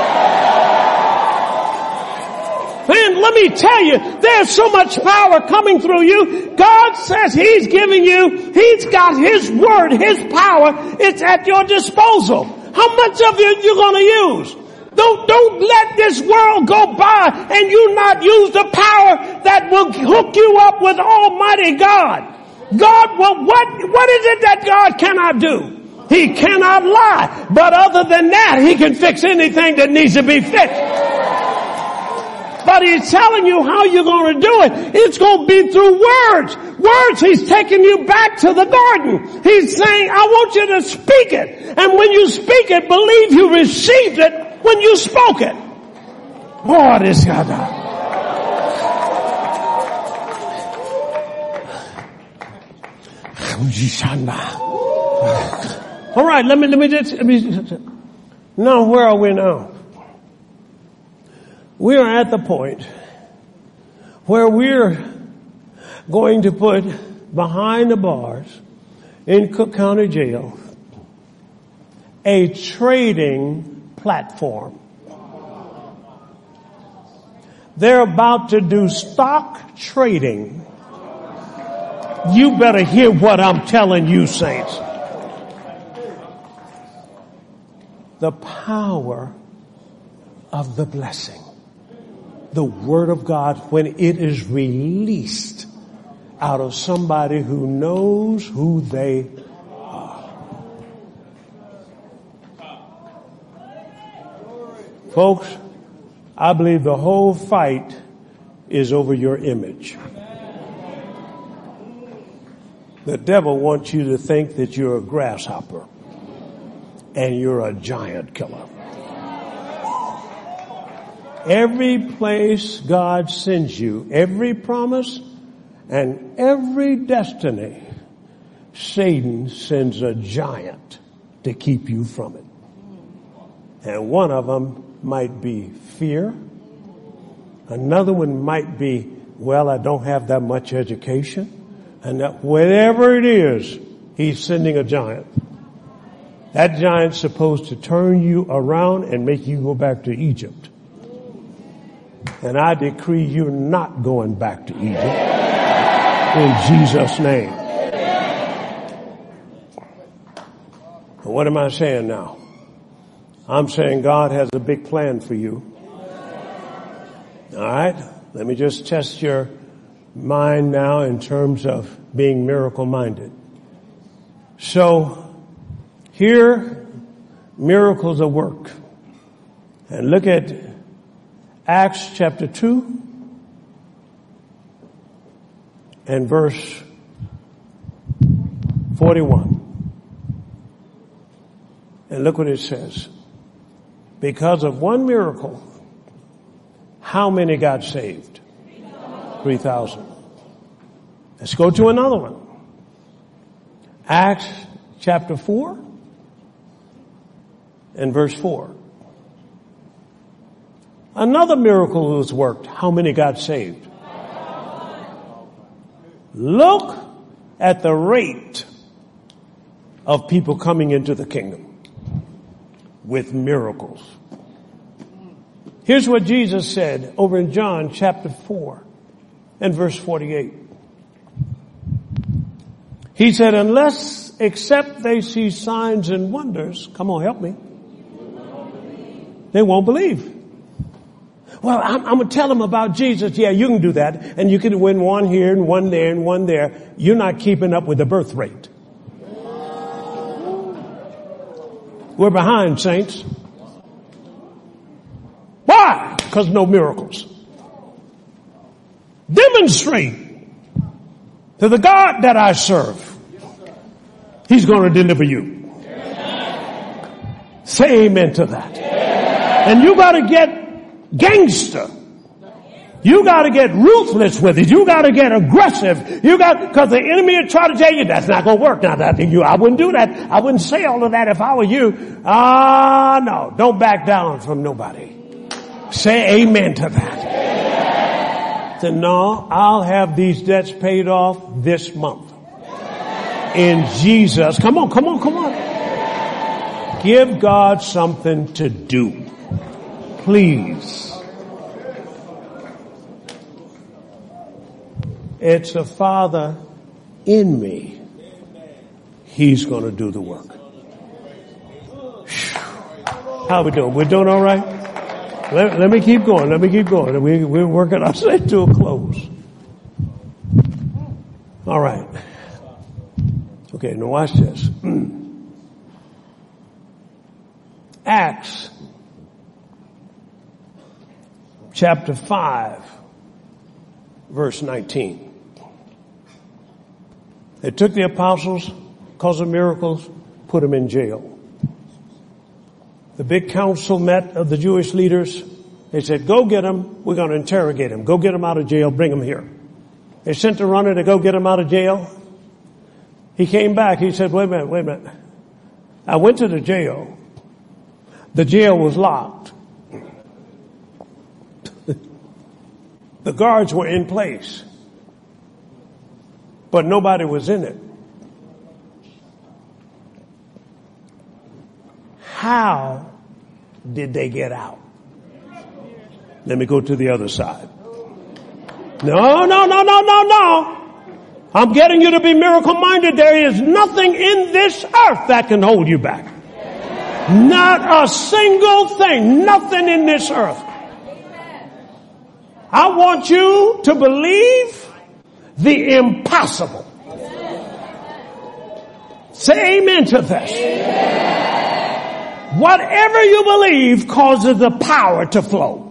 Man, let me tell you, there's so much power coming through you. God says He's giving you, He's got His word, His power. It's at your disposal. How much of it you going to use? Don't, don't let this world go by and you not use the power that will hook you up with Almighty God. God, well, what, what is it that God cannot do? He cannot lie. But other than that, He can fix anything that needs to be fixed. But He's telling you how you're going to do it. It's going to be through words. Words, He's taking you back to the garden. He's saying, I want you to speak it. And when you speak it, believe you received it when you spoke it. Boy, this guy. All right, let me, let me just, let me, now where are we now? We are at the point where we're going to put behind the bars in Cook County Jail a trading platform. They're about to do stock trading. You better hear what I'm telling you, saints. The power of the blessing. The Word of God, when it is released out of somebody who knows who they are. Folks, I believe the whole fight is over your image. The devil wants you to think that you're a grasshopper and you're a giant killer. Every place God sends you, every promise and every destiny, Satan sends a giant to keep you from it. And one of them might be fear. Another one might be, well, I don't have that much education. And that whatever it is, he's sending a giant. That giant's supposed to turn you around and make you go back to Egypt. And I decree you're not going back to Egypt. In Jesus' name. But what am I saying now? I'm saying God has a big plan for you. All right? Let me just test your mind now in terms of being miracle minded. So here, miracles of work. And look at Acts chapter two and verse forty-one. And look what it says. Because of one miracle, how many got saved? three thousand. Let's go to another one. Acts chapter four and verse four. Another miracle was worked. How many got saved? Look at the rate of people coming into the kingdom with miracles. Here's what Jesus said over in John chapter four and verse forty-eight. He said, unless except they see signs and wonders, come on, help me, they won't believe. Well, I'm, I'm going to tell them about Jesus. Yeah, you can do that. And you can win one here and one there and one there. You're not keeping up with the birth rate. We're behind, saints. Why? Because no miracles. Demonstrate to the God that I serve. He's going to deliver you. Say amen to that. And you got to get gangster. You got to get ruthless with it. You got to get aggressive. You got, because the enemy will try to tell you that's not going to work. Now that you, I wouldn't do that. I wouldn't say all of that if I were you. Ah, uh, no, don't back down from nobody. Say amen to that. Say, no, I'll have these debts paid off this month. In Jesus. Come on, come on, come on. Give God something to do. Please. It's a Father in me. He's going to do the work. How we doing? We're doing all right? Let, let me keep going. Let me keep going. We, we're working ourselves to a close. All right. Okay, now watch this. Acts chapter five, verse nineteen. They took the apostles, because of miracles, put them in jail. The big council met of the Jewish leaders. They said, go get him. We're going to interrogate him. Go get him out of jail. Bring him here. They sent the runner to go get him out of jail. He came back. He said, wait a minute, wait a minute. I went to the jail. The jail was locked. The guards were in place, but nobody was in it. How did they get out? Let me go to the other side. No, no, no, no, no, no. I'm getting you to be miracle minded. There is nothing in this earth that can hold you back. Not a single thing. Nothing in this earth. I want you to believe the impossible. Say amen to this. Whatever you believe causes the power to flow.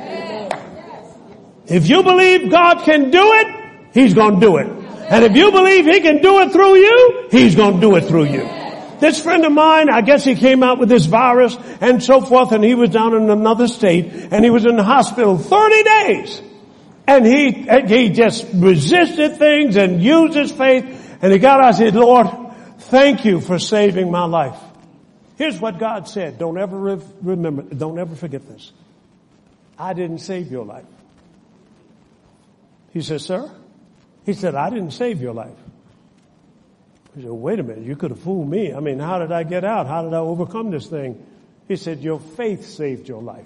If you believe God can do it, He's going to do it. And if you believe He can do it through you, He's going to do it through you. This friend of mine, I guess he came out with this virus and so forth, and he was down in another state, and he was in the hospital thirty days. And he, he just resisted things and used his faith, and he got out and said, Lord, thank you for saving my life. Here's what God said. Don't ever re- remember, don't ever forget this. I didn't save your life. He said, sir? He said, I didn't save your life. He said, wait a minute, you could have fooled me. I mean, how did I get out? How did I overcome this thing? He said, your faith saved your life.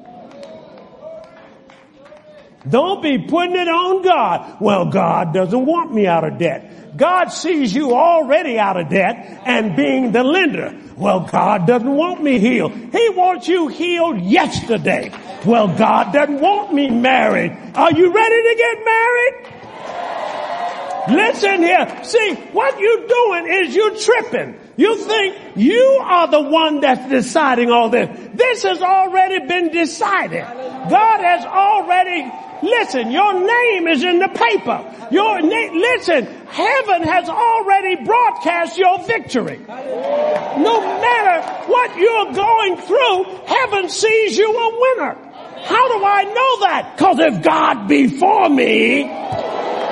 Don't be putting it on God. Well, God doesn't want me out of debt. God sees you already out of debt and being the lender. Well, God doesn't want me healed. He wants you healed yesterday. Well, God doesn't want me married. Are you ready to get married? Listen here. See, what you're doing is you're tripping. You think you are the one that's deciding all this. This has already been decided. God has already, listen, your name is in the paper. Your name, listen, heaven has already broadcast your victory. No matter what you're going through, heaven sees you a winner. How do I know that? Because if God be for me,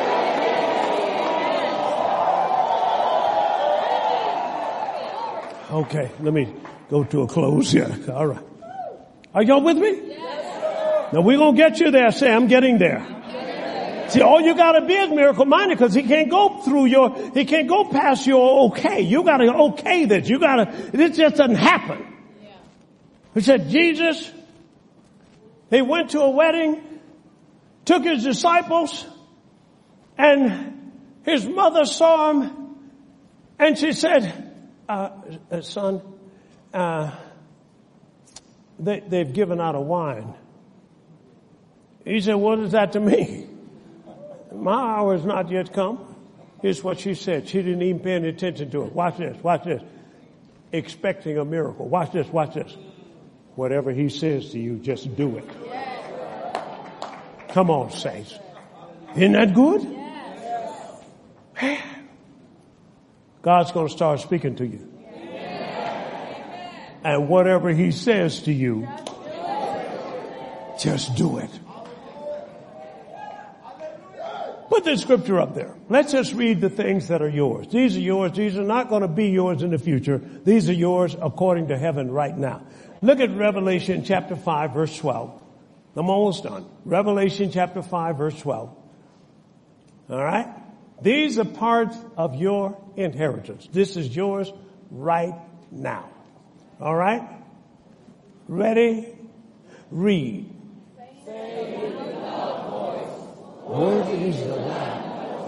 okay, let me go to a close here. All right. Are y'all with me? Yes. Now we're going to get you there. Say, I'm getting there. Yes. See, all you got to be is miracle minded, because he can't go through your, he can't go past your okay. You got to okay this. You got to, this just doesn't happen. Yeah. He said, Jesus, he went to a wedding, took his disciples, and his mother saw him, and she said, Uh, uh, son, uh, they, they've given out of wine. He said, what is that to me? My hour has not yet come. Here's what she said. She didn't even pay any attention to it. Watch this, watch this. Expecting a miracle. Watch this, watch this. Whatever he says to you, just do it. Come on, saints. Isn't that good? God's going to start speaking to you. And whatever he says to you, just do it. Put this scripture up there. Let's just read the things that are yours. These are yours. These are not going to be yours in the future. These are yours according to heaven right now. Look at Revelation chapter five, verse twelve. I'm almost done. Revelation chapter five, verse twelve. All right? These are parts of your inheritance. This is yours right now. All right? Ready? Read. Worthy is the Lamb.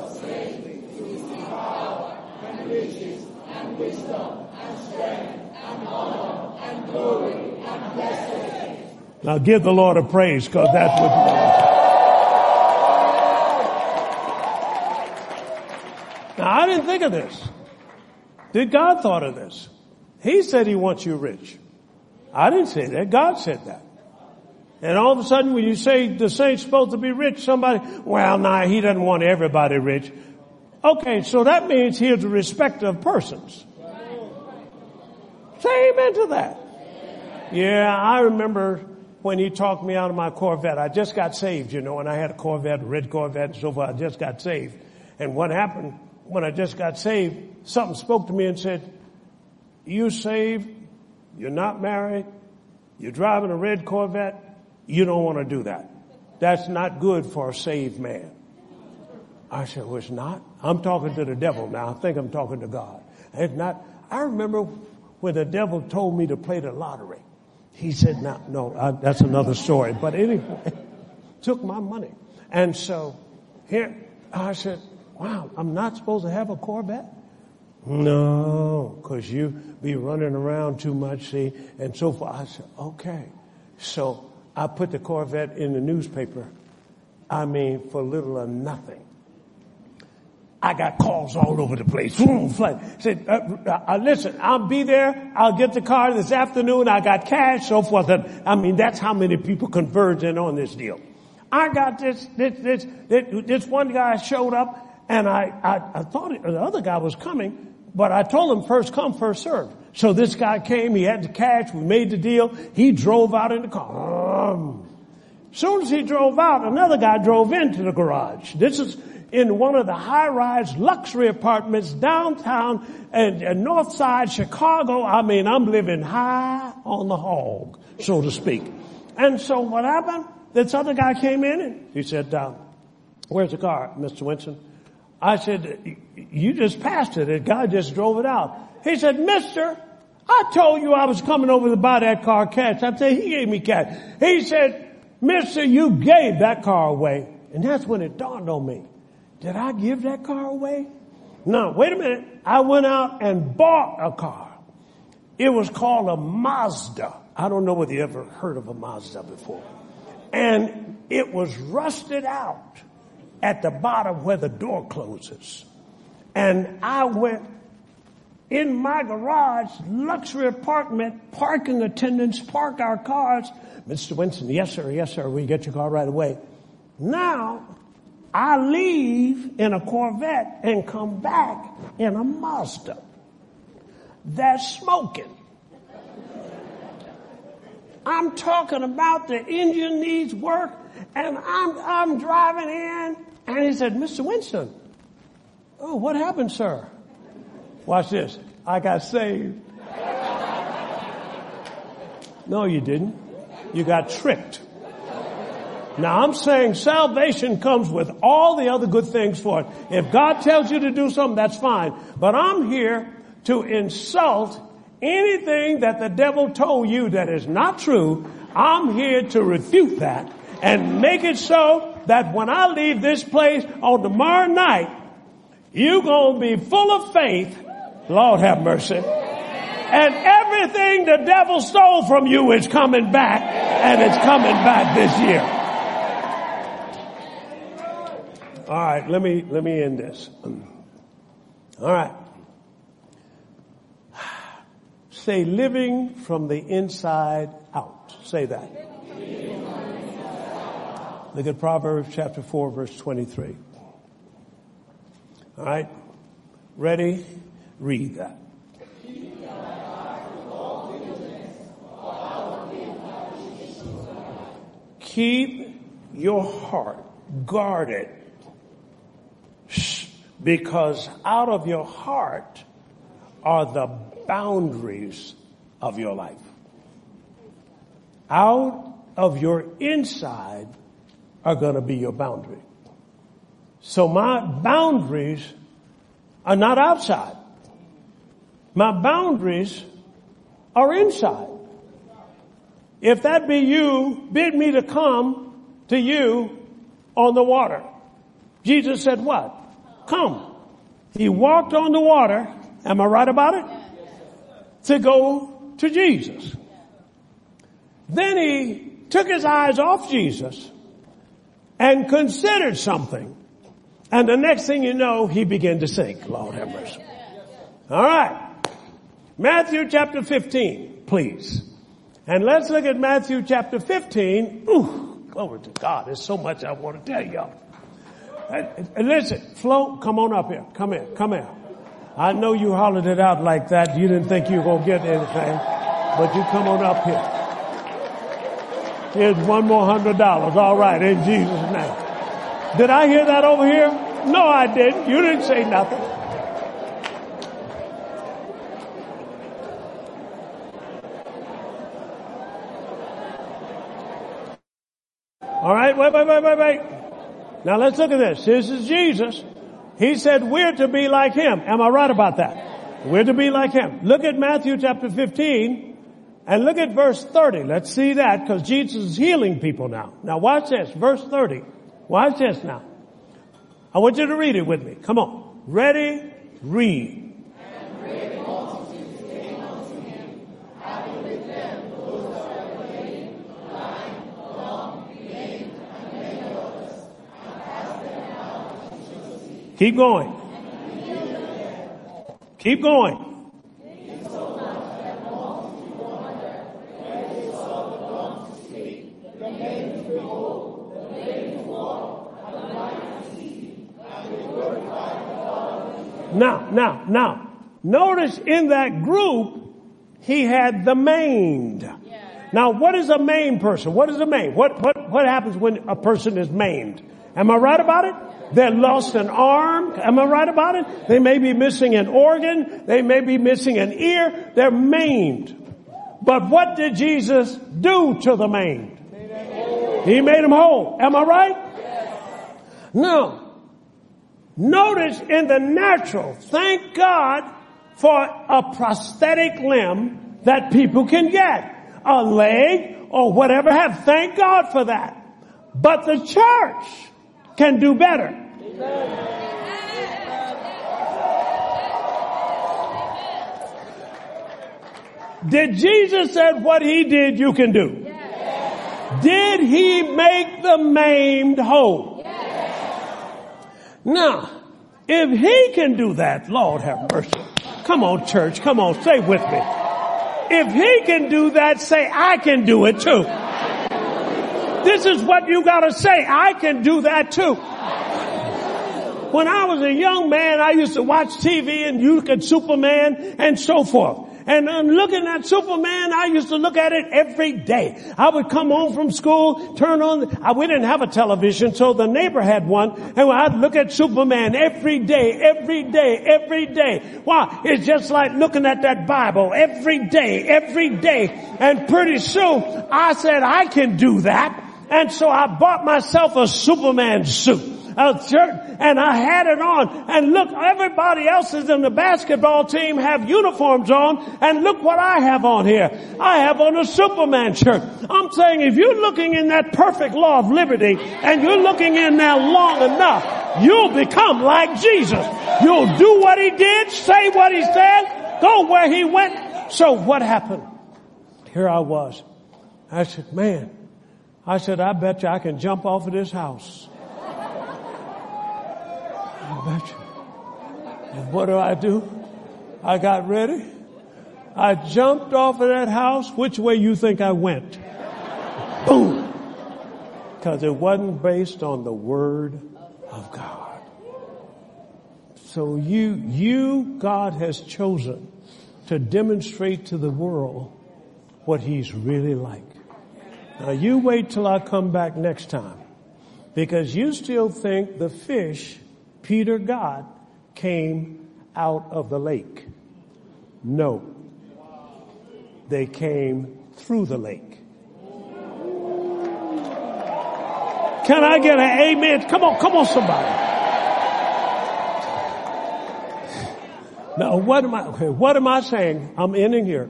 Power and riches and wisdom and strength and honor and glory and blessing. Now give the Lord a praise, because that's what you want. Now I didn't think of this. Did God thought of this? He said he wants you rich. I didn't say that. God said that. And all of a sudden when you say the saint's supposed to be rich, somebody, well, nah, he doesn't want everybody rich. Okay, so that means he's a respecter of persons. Say amen to that. Yeah, I remember when he talked me out of my Corvette. I just got saved, you know, and I had a Corvette, a red Corvette and so forth. I just got saved. And what happened when I just got saved, something spoke to me and said, you saved, you're not married, you're driving a red Corvette, you don't want to do that. That's not good for a saved man. I said, well, it's not. I'm talking to the devil now. I think I'm talking to God. It's not. I remember when the devil told me to play the lottery. He said, no, no, uh, that's another story. But anyway, took my money. And so here, I said, wow, I'm not supposed to have a Corvette? No, because you be running around too much, see, and so forth. I said, okay. So I put the Corvette in the newspaper. I mean, for little or nothing. I got calls all over the place. Said, uh, uh, listen, I'll be there. I'll get the car this afternoon. I got cash, so forth. And, I mean, that's how many people converge in on this deal. I got this, this, this, this, this one guy showed up, and I, I, I thought it, the other guy was coming, but I told him first come, first serve. So this guy came, he had the cash, we made the deal, he drove out in the car. Um, soon as he drove out, another guy drove into the garage. This is in one of the high-rise luxury apartments downtown and, and north side Chicago. I mean, I'm living high on the hog, so to speak. And so what happened? This other guy came in and he said, uh, where's the car, Mister Winston? I said, you just passed it. The guy just drove it out. He said, mister, I told you I was coming over to buy that car cash. I said, he gave me cash. He said, mister, you gave that car away. And that's when it dawned on me. Did I give that car away? No, wait a minute. I went out and bought a car. It was called a Mazda. I don't know whether you ever heard of a Mazda before. And it was rusted out at the bottom where the door closes. And I went in my garage, luxury apartment, parking attendants park our cars. Mister Winston, yes sir, yes sir, we get your car right away. Now, I leave in a Corvette and come back in a Mazda. That's smoking. I'm talking about the engine needs work, and I'm, I'm driving in, and he said, Mister Winston, oh, what happened, sir? Watch this. I got saved. No, you didn't. You got tricked. Now, I'm saying salvation comes with all the other good things for it. If God tells you to do something, that's fine. But I'm here to insult anything that the devil told you that is not true. I'm here to refute that and make it so that when I leave this place on tomorrow night, you're going to be full of faith. Lord have mercy. And everything the devil stole from you is coming back, and it's coming back this year. All right, let me, let me end this. All right. Say living from the inside out. Say that. Look at Proverbs chapter four, verse twenty-three. All right. Ready? Read that. Keep your heart guarded, because out of your heart are the boundaries of your life. Out of your inside are going to be your boundary. So my boundaries are not outside. My boundaries are inside. If that be you, bid me to come to you on the water. Jesus said what? Come. He walked on the water. Am I right about it? To go to Jesus. Then he took his eyes off Jesus and considered something. And the next thing you know, he began to sink. Lord have mercy. All right. Matthew chapter fifteen, please. And let's look at Matthew chapter fifteen. Ooh, glory to God. There's so much I want to tell y'all. And, and listen, Flo, come on up here. Come here. Come here. I know you hollered it out like that. You didn't think you were going to get anything. But you come on up here. Here's one more hundred dollars. All right, in Jesus' name. Did I hear that over here? No, I didn't. You didn't say nothing. All right, wait, wait, wait, wait, wait. Now let's look at this. This is Jesus. He said we're to be like him. Am I right about that? We're to be like him. Look at Matthew chapter fifteen and look at verse thirty. Let's see that, because Jesus is healing people now. Now watch this. Verse thirty. Watch this now. I want you to read it with me. Come on. Ready? Read. And great multitudes came unto him, having with them those that were lame, blind, dumb, lame, and many others, and cast them out into the sea. Keep going. Keep going. Now, now, now, notice in that group, he had the maimed. Yeah. Now, what is a maimed person? What is a maimed? What, what, what happens when a person is maimed? Am I right about it? They lost an arm. Am I right about it? They may be missing an organ. They may be missing an ear. They're maimed. But what did Jesus do to the maimed? He made them whole. Am I right? Now, notice in the natural, thank God for a prosthetic limb that people can get. A leg or whatever have. Thank God for that. But the church can do better. Did Jesus said what he did you can do? Did he make the maimed whole? Now, if he can do that, Lord have mercy. Come on, church. Come on, stay with me. If he can do that, say, I can do it too. This is what you gotta say. I can do that too. When I was a young man, I used to watch T V and look at Superman and so forth. And I'm looking at Superman, I used to look at it every day. I would come home from school, turn on, I, we didn't have a television, so the neighbor had one, and I'd look at Superman every day, every day, every day. Why? It's just like looking at that Bible every day, every day. And pretty soon, I said, I can do that. And so I bought myself a Superman suit. A shirt, and I had it on, and look, everybody else is in the basketball team have uniforms on, and look what I have on here. I have on a Superman shirt. I'm saying if you're looking in that perfect law of liberty, and you're looking in there long enough, you'll become like Jesus. You'll do what he did, say what he said, go where he went. So what happened? Here I was. I said, man, I said, I bet you I can jump off of this house. I bet you. And what do I do? I got ready. I jumped off of that house. Which way you think I went? Boom. Because it wasn't based on the word of God. So you, you, God has chosen to demonstrate to the world what he's really like. Now you wait till I come back next time, because you still think the fish Peter got came out of the lake. No. They came through the lake. Can I get an amen? Come on, come on somebody. Now what am I, okay, what am I saying? I'm ending here.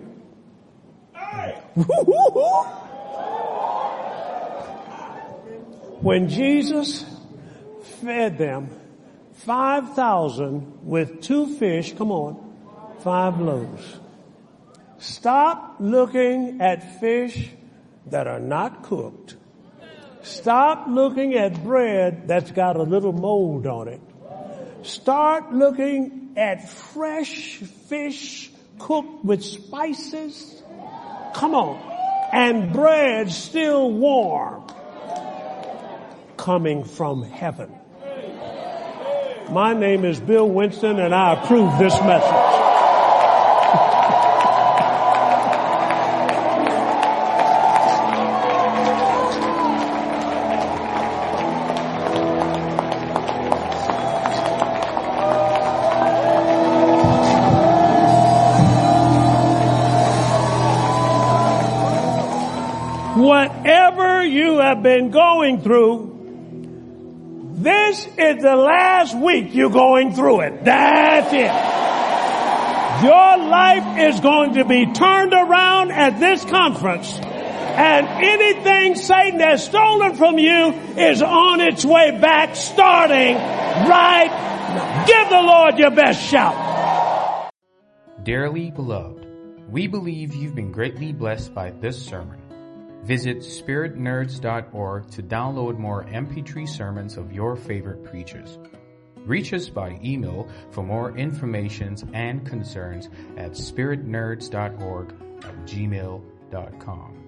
When Jesus fed them five thousand with two fish, come on, five loaves. Stop looking at fish that are not cooked. Stop looking at bread that's got a little mold on it. Start looking at fresh fish cooked with spices. Come on. And bread still warm, coming from heaven. My name is Bill Winston, and I approve this message. Whatever you have been going through, this is the last week you're going through it. That's it. Your life is going to be turned around at this conference, and anything Satan has stolen from you is on its way back, starting right now. Give the Lord your best shout. Dearly beloved, we believe you've been greatly blessed by this sermon. Visit spirit nerds dot org to download more M P three sermons of your favorite preachers. Reach us by email for more information and concerns at spirit nerds dot org at gmail dot com.